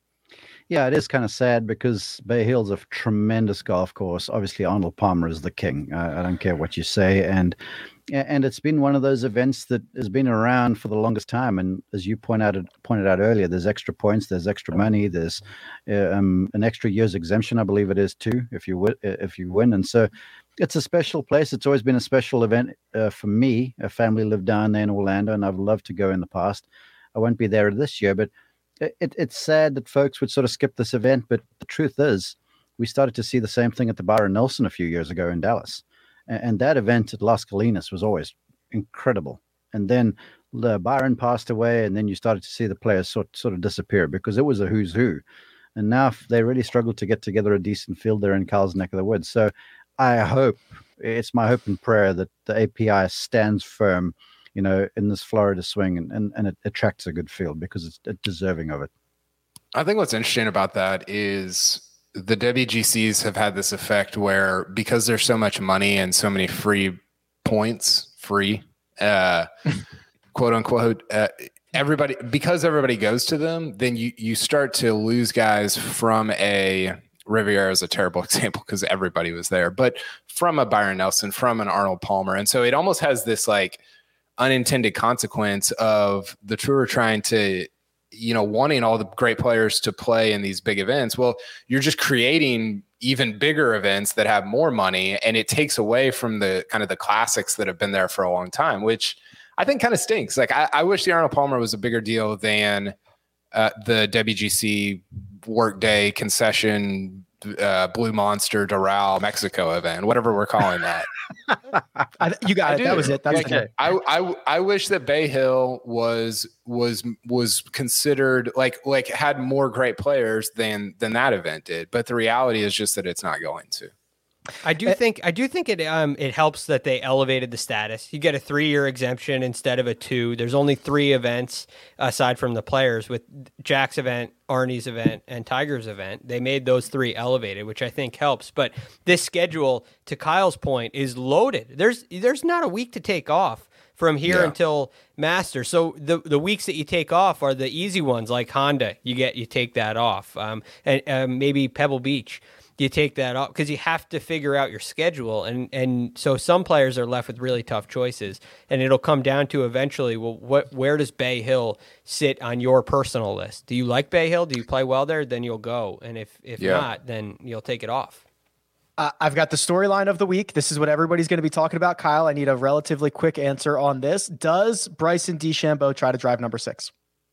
Yeah, it is kind of sad because Bay Hill's a tremendous golf course. Obviously, Arnold Palmer is the king. Uh, I don't care what you say. And and it's been one of those events that has been around for the longest time. And as you point out, pointed out earlier, there's extra points, there's extra money, there's uh, um, an extra year's exemption, I believe it is, too, if you, w- if you win. And so it's a special place. It's always been a special event uh, for me. A family lived down there in Orlando, and I've loved to go in the past. I won't be there this year, but It, it's sad that folks would sort of skip this event, but the truth is we started to see the same thing at the Byron Nelson a few years ago in Dallas. And, and that event at Las Colinas was always incredible. And then uh, Byron passed away, and then you started to see the players sort, sort of disappear because it was a who's who. And now they really struggled to get together a decent field there in Kyle's neck of the woods. So I hope, it's my hope and prayer that the A P I stands firm, you know, in this Florida swing, and, and, and it attracts a good field because it's deserving of it. I think what's interesting about that is the W G Cs have had this effect where because there's so much money and so many free points, free, uh, quote unquote, uh, everybody, because everybody goes to them, then you, you start to lose guys from a Riviera is a terrible example because everybody was there, but from a Byron Nelson, from an Arnold Palmer. And so it almost has this like unintended consequence of the tour trying to, you know, wanting all the great players to play in these big events. Well, you're just creating even bigger events that have more money, and it takes away from the kind of the classics that have been there for a long time, which I think kind of stinks. Like I, I wish the Arnold Palmer was a bigger deal than uh, the W G C Workday concession uh, Blue Monster Doral Mexico event, whatever we're calling that. I, you got I it. do. That was it. That's like, okay. I, I I wish that Bay Hill was was was considered like like had more great players than than that event did. But the reality is just that it's not going to. I do think I do think it um it helps that they elevated the status. You get a three year exemption instead of a two. There's only three events aside from the players with Jack's event, Arnie's event, and Tiger's event. They made those three elevated, which I think helps. But this schedule, to Kyle's point, is loaded. There's there's not a week to take off from here Yeah. until Masters. So the the weeks that you take off are the easy ones, like Honda. You get you take that off, um, and uh, maybe Pebble Beach. You take that off because you have to figure out your schedule. And, and so some players are left with really tough choices, and it'll come down to eventually, well, what, where does Bay Hill sit on your personal list? Do you like Bay Hill? Do you play well there? Then you'll go. And if, if Yeah. not, then you'll take it off. Uh, I've got the storyline of the week. This is what everybody's going to be talking about. Kyle, I need a relatively quick answer on this. Does Bryson DeChambeau try to drive number six?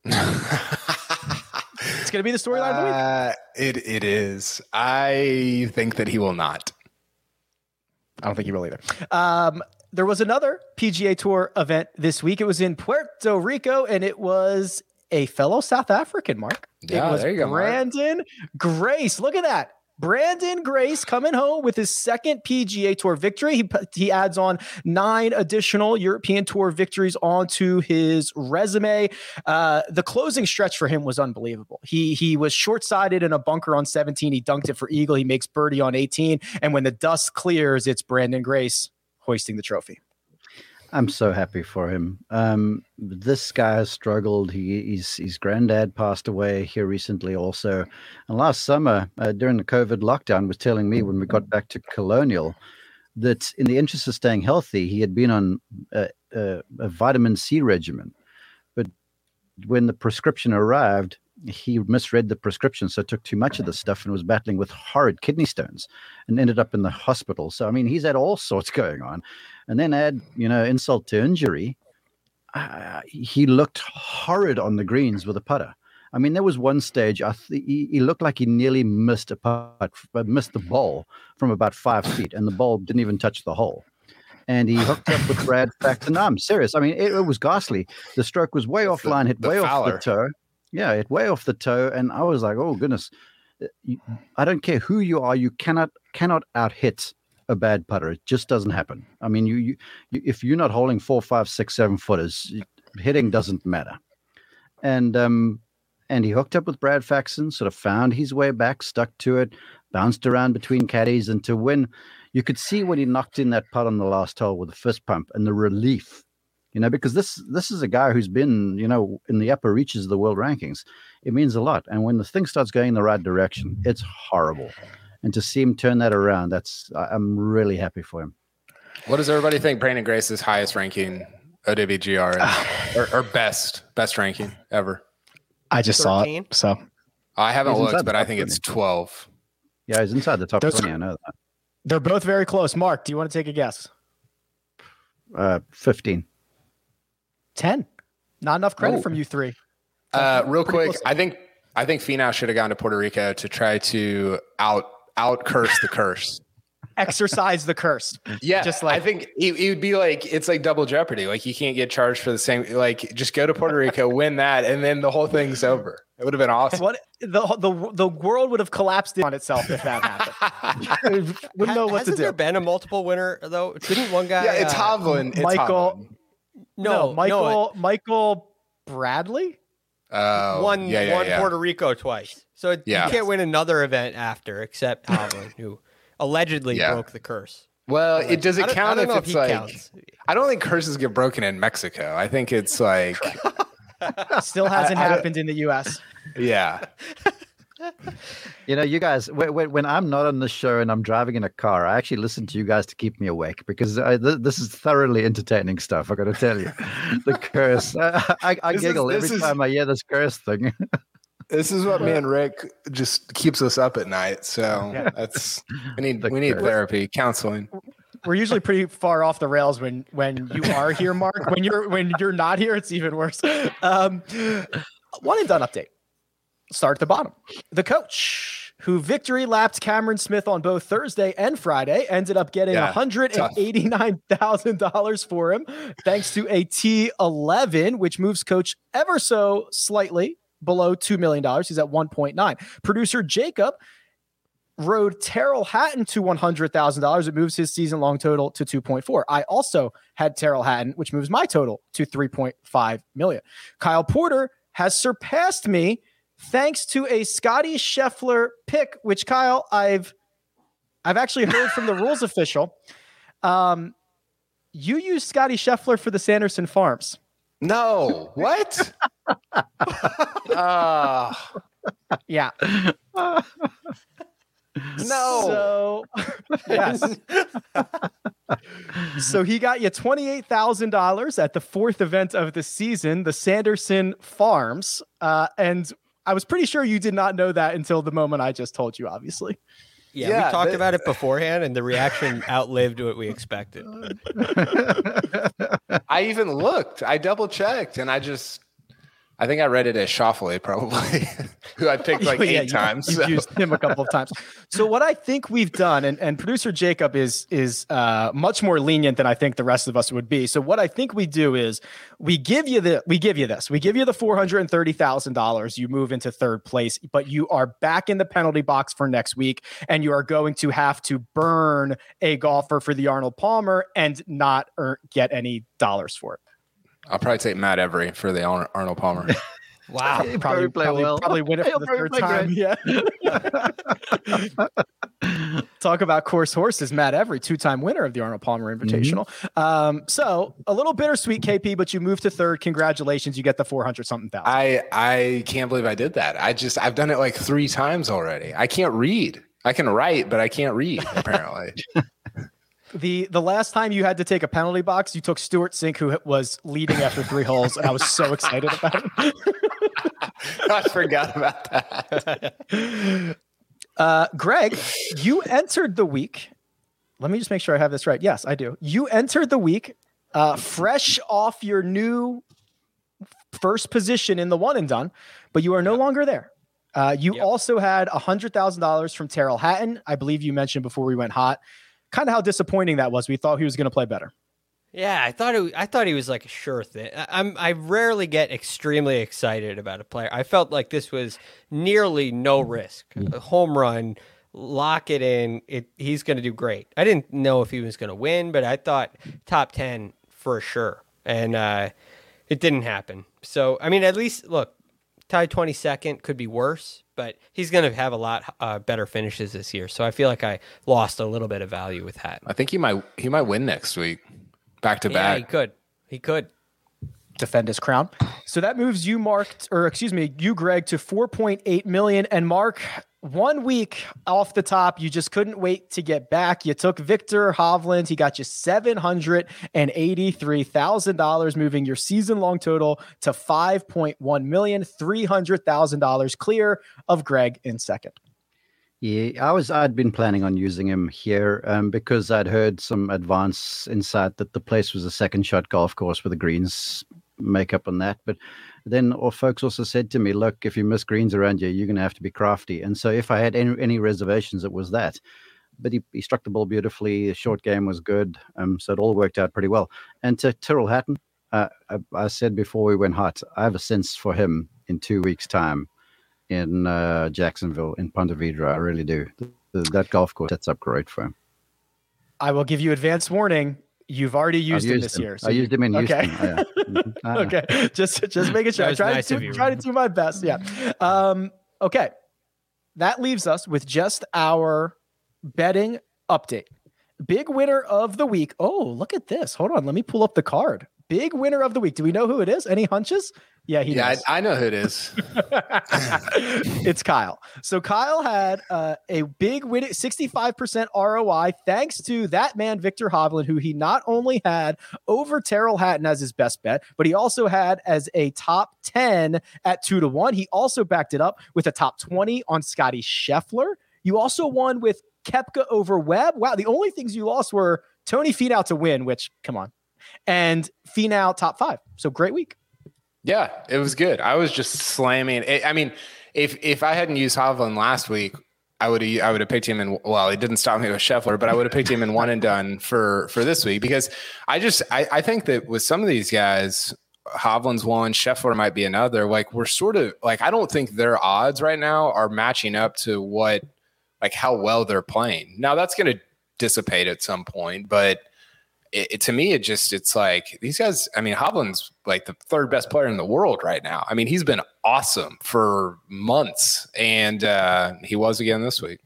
It's going to be the storyline of the week. Uh, it it is. I think that he will not. I don't think he will either. Um, there was another P G A Tour event this week. It was in Puerto Rico, and it was a fellow South African, Mark. Yeah, it was there you go, Mark. Brandon Grace. Look at that. Brandon Grace coming home with his second P G A Tour victory. He, he adds on nine additional European Tour victories onto his resume. Uh, the closing stretch for him was unbelievable. He he was short-sided in a bunker on seventeen. He dunked it for eagle. He makes birdie on eighteen. And when the dust clears, it's Brandon Grace hoisting the trophy. I'm so happy for him. Um, this guy has struggled. He, he's, his granddad passed away here recently also. And last summer, uh, during the COVID lockdown, was telling me when we got back to Colonial that in the interest of staying healthy, he had been on a, a, a vitamin C regimen. But when the prescription arrived, he misread the prescription, so took too much of the stuff and was battling with horrid kidney stones and ended up in the hospital. So, I mean, he's had all sorts going on. And then add, you know, insult to injury. Uh, he looked horrid on the greens with a putter. I mean, there was one stage, I th- he, he looked like he nearly missed a putt, missed the ball from about five feet, and the ball didn't even touch the hole. And he hooked up with Brad Faxon. No, I'm serious. I mean, it, it was ghastly. The stroke was way offline, hit way off the toe. Yeah, hit way off the toe. And I was like, oh, goodness. I don't care who you are. You cannot cannot out-hit a bad putter. It just doesn't happen. I mean, you, you, you if you're not holding four, five, six, seven footers, hitting doesn't matter. And um, and he hooked up with Brad Faxon, sort of found his way back, stuck to it, bounced around between caddies, and to win, you could see when he knocked in that putt on the last hole with the fist pump and the relief, you know, because this this is a guy who's been, you know, in the upper reaches of the world rankings. It means a lot. And when the thing starts going in the right direction, it's horrible. And to see him turn that around, that's I'm really happy for him. What does everybody think Brandon Grace's highest ranking O W G R is? or, or best best ranking ever? I just thirteen? saw it, so I haven't He's looked, inside but the I top think it's twenty. twelve. Yeah, he's inside the top Those twenty. are- I know that. they're both very close. Mark, do you want to take a guess? Uh, fifteen. ten. Not enough credit Oh. from you three. Uh, real Pretty quick, close. I think I think Finau should have gone to Puerto Rico to try to out out curse the curse. Exercise the curse. Yeah, Just like- I think it, it would be like it's like double jeopardy. Like you can't get charged for the same. Like just go to Puerto Rico, win that, and then the whole thing's over. It would have been awesome. What the the the world would have collapsed in on itself if that happened. Wouldn't know what Hasn't to there do. been a multiple winner though? Didn't one guy? Yeah, it's uh, Hovland. It's Michael- Hovland. No, No, Michael no, Michael Bradley. Oh, won yeah, yeah, won yeah. Puerto Rico twice. So it, Yeah. you can't win another event after, except Hovland, who allegedly Yeah. broke the curse. Well, it does I it don't- count I don't if know it's he like? counts. I don't think curses get broken in Mexico. I think it's like, Still hasn't I don't- happened in the U S. yeah. You know, you guys, when, when, when I'm not on the show and I'm driving in a car, I actually listen to you guys to keep me awake because I, th- this is thoroughly entertaining stuff. I got to tell you, the curse. I, I, I This is- giggle this every is- time I hear this curse thing. This is what me and Rick just keeps us up at night. So Yeah. that's we need The we need curse. therapy, counseling. We're usually pretty far off the rails when when you are here, Mark. When you're when you're not here, it's even worse. Um, one and done update. Start at the bottom. The coach who victory lapped Cameron Smith on both Thursday and Friday ended up getting Yeah, one hundred eighty-nine thousand dollars for him, thanks to a T eleven, which moves coach ever so slightly below two million dollars. He's at one point nine. Producer Jacob rode Terrell Hatton to one hundred thousand dollars. It moves his season long total to two point four. I also had Terrell Hatton, which moves my total to three point five million. Kyle Porter has surpassed me thanks to a Scotty Scheffler pick, which Kyle, I've, I've actually heard from the rules official. Um, you used Scotty Scheffler for the Sanderson Farms. No, what? uh, Yeah. no. So, yes. So he got you twenty-eight thousand dollars at the fourth event of the season, the Sanderson Farms. Uh, and I was pretty sure you did not know that until the moment I just told you, obviously. Yeah, Yeah, we talked but- about it beforehand, and the reaction outlived what we expected. I even looked. I double checked, and I just. I think I read it as Shoffley, probably, who I picked like Oh, yeah, eight you- times. You've so. used him a couple of times. So what I think we've done, and, and producer Jacob is is uh, much more lenient than I think the rest of us would be. So what I think we do is we give you the we give you this. We give you the four hundred and thirty thousand dollars. You move into third place, but you are back in the penalty box for next week, and you are going to have to burn a golfer for the Arnold Palmer and not earn, get any dollars for it. I'll probably take Matt Every for the Ar- Arnold Palmer. Wow. He'll Probably, probably play probably, well. probably win it He'll for the probably third play time. Yeah. Talk about course horses. Matt Every, two-time winner of the Arnold Palmer Invitational. Um, so a little bittersweet, K P, but you moved to third. Congratulations. You get the four hundred something thousand. I I can't believe I did that. I just I've done it like three times already. I can't read. I can write, but I can't read. Apparently. The the last time you had to take a penalty box, you took Stuart Sink, who was leading after three holes, and I was so excited about it. I forgot about that. uh, Greg, you entered the week. Let me just make sure I have this right. Yes, I do. You entered the week uh, fresh off your new first position in the one and done, but you are no longer there. Uh, you yep. also had one hundred thousand dollars from Terrell Hatton. I believe you mentioned before we went hot, kind of how disappointing that was. We thought he was going to play better. Yeah, I thought it, I thought he was like a sure thing. I'm I rarely get extremely excited about a player. I felt like this was nearly no risk, a home run, lock it in. It he's going to do great. I didn't know if he was going to win, but I thought top ten for sure, and uh, it didn't happen. So I mean, at least look, tied twenty-second could be worse, but he's going to have a lot uh, better finishes this year. So I feel like I lost a little bit of value with Hatton. I think he might he might win next week. Back to yeah, back. he could. He could defend his crown. So that moves you, Mark, or excuse me, you, Greg, to four point eight million. And Mark, one week off the top, you just couldn't wait to get back. You took Victor Hovland. He got you seven hundred eighty-three thousand dollars, moving your season-long total to five point one million, three hundred thousand dollars clear of Greg in second. Yeah, I was. I'd been planning on using him here um, because I'd heard some advance insight that the place was a second shot golf course with the greens makeup on that. But then, or folks also said to me, "Look, if you miss greens around you, you're going to have to be crafty." And so, if I had any, any reservations, it was that. But he, he struck the ball beautifully. The short game was good, um, so it all worked out pretty well. And to Tyrrell Hatton, uh, I, I said before we went hot, I have a sense for him in two weeks' time. In uh, Jacksonville, in Ponte Vedra, I really do. The, the, that golf course sets up great for him. I will give you advance warning. You've already used, used him this him. year. So I used him in okay. Houston. Oh, yeah. mm-hmm. Okay, just just making sure. I tried nice to do, you, try to do my best. Yeah. Um, okay, that leaves us with just our betting update. Big winner of the week. Oh, look at this. Hold on, let me pull up the card. Big winner of the week. Do we know who it is? Any hunches? Yeah, he yeah, does. I, I know who it is. It's Kyle. So Kyle had uh, a big win, sixty-five percent R O I, thanks to that man, Victor Hovland, who he not only had over Terrell Hatton as his best bet, but he also had as a top ten at two to one. He also backed it up with a top twenty on Scotty Scheffler. You also won with Koepka over Webb. Wow, the only things you lost were Tony Finau to win, which, come on, and Finau top five. So great week. Yeah, it was good. I was just slamming. I mean, if if I hadn't used Hovland last week, I would have I would have picked him in. Well, it didn't stop me with Scheffler, but I would have picked him in one and done for for this week because I just I, I think that with some of these guys, Hovland's one, Scheffler might be another. Like we're sort of like I don't think their odds right now are matching up to what like how well they're playing. Now that's going to dissipate at some point, but. It, it, to me, it just, it's like these guys, I mean, Hovland's like the third best player in the world right now. I mean, he's been awesome for months and uh, he was again this week.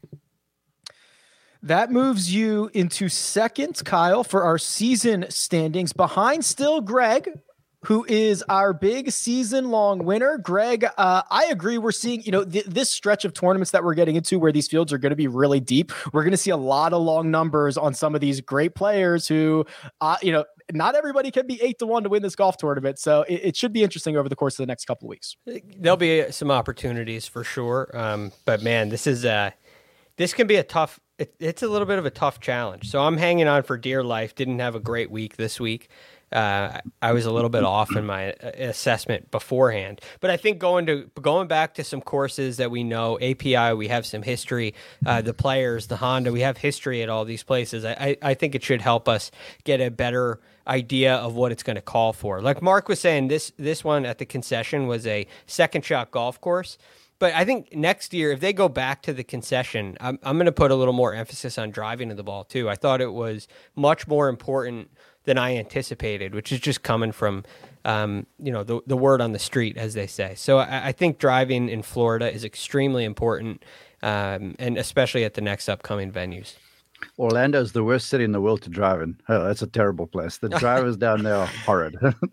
That moves you into second, Kyle, for our season standings behind still Greg, who is our big season-long winner. Greg, uh, I agree. We're seeing, you know, th- this stretch of tournaments that we're getting into where these fields are going to be really deep. We're going to see a lot of long numbers on some of these great players who, uh, you know, not everybody can be eight to one to win this golf tournament. So it, it should be interesting over the course of the next couple of weeks. There'll be some opportunities for sure. Um, but man, this is uh this can be a tough, it, it's a little bit of a tough challenge. So I'm hanging on for dear life. Didn't have a great week this week. Uh, I was a little bit off in my assessment beforehand, but I think going to going back to some courses that we know, A P I, we have some history, uh, the players, the Honda, we have history at all these places. I, I think it should help us get a better idea of what it's going to call for. Like Mark was saying, this this one at the concession was a second shot golf course. But I think next year, if they go back to the concession, I'm, I'm going to put a little more emphasis on driving of the ball too. I thought it was much more important than I anticipated, which is just coming from, um, you know, the, the word on the street, as they say. So I, I think driving in Florida is extremely important, um, and especially at the next upcoming venues. Orlando's the worst city in the world to drive in. Oh, that's a terrible place. The drivers down there are horrid.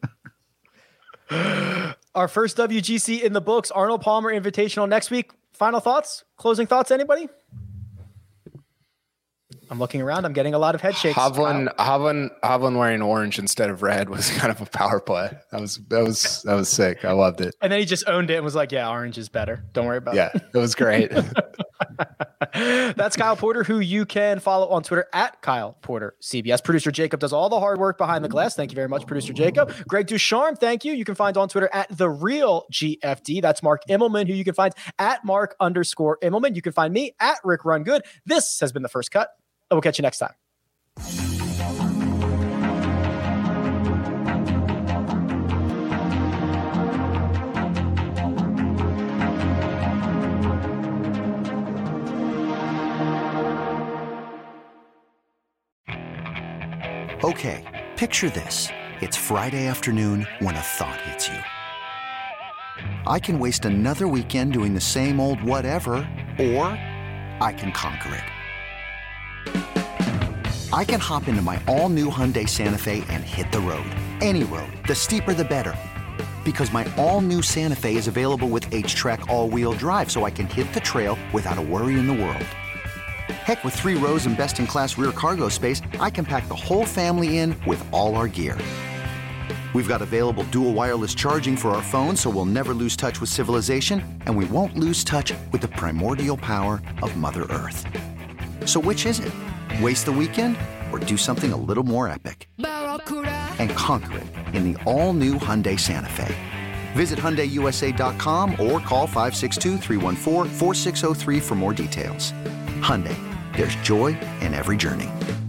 Our first W G C in the books, Arnold Palmer Invitational next week. Final thoughts? Closing thoughts, anybody? I'm looking around. I'm getting a lot of head shakes. Hovland, Hovland, Hovland wearing orange instead of red was kind of a power play. That was that was that was sick. I loved it. And then he just owned it and was like, "Yeah, orange is better. Don't worry about yeah, it." Yeah, it was great. That's Kyle Porter, who you can follow on Twitter at Kyle Porter C B S. Producer Jacob does all the hard work behind the glass. Thank you very much, Producer Jacob. Greg Ducharme, thank you. You can find on Twitter at The Real G F D. That's Mark Immelman, who you can find at Mark underscore Immelman. You can find me at Rick Run Good. This has been The First Cut. We'll catch you next time. Okay, picture this. It's Friday afternoon when a thought hits you. I can waste another weekend doing the same old whatever, or I can conquer it. I can hop into my all-new Hyundai Santa Fe and hit the road. Any road. The steeper, the better. Because my all-new Santa Fe is available with H-Track all-wheel drive, so I can hit the trail without a worry in the world. Heck, with three rows and best-in-class rear cargo space, I can pack the whole family in with all our gear. We've got available dual wireless charging for our phones, so we'll never lose touch with civilization, and we won't lose touch with the primordial power of Mother Earth. So which is it? Waste the weekend or do something a little more epic? And conquer it in the all-new Hyundai Santa Fe. Visit Hyundai U S A dot com or call five six two, three one four, four six zero three for more details. Hyundai, there's joy in every journey.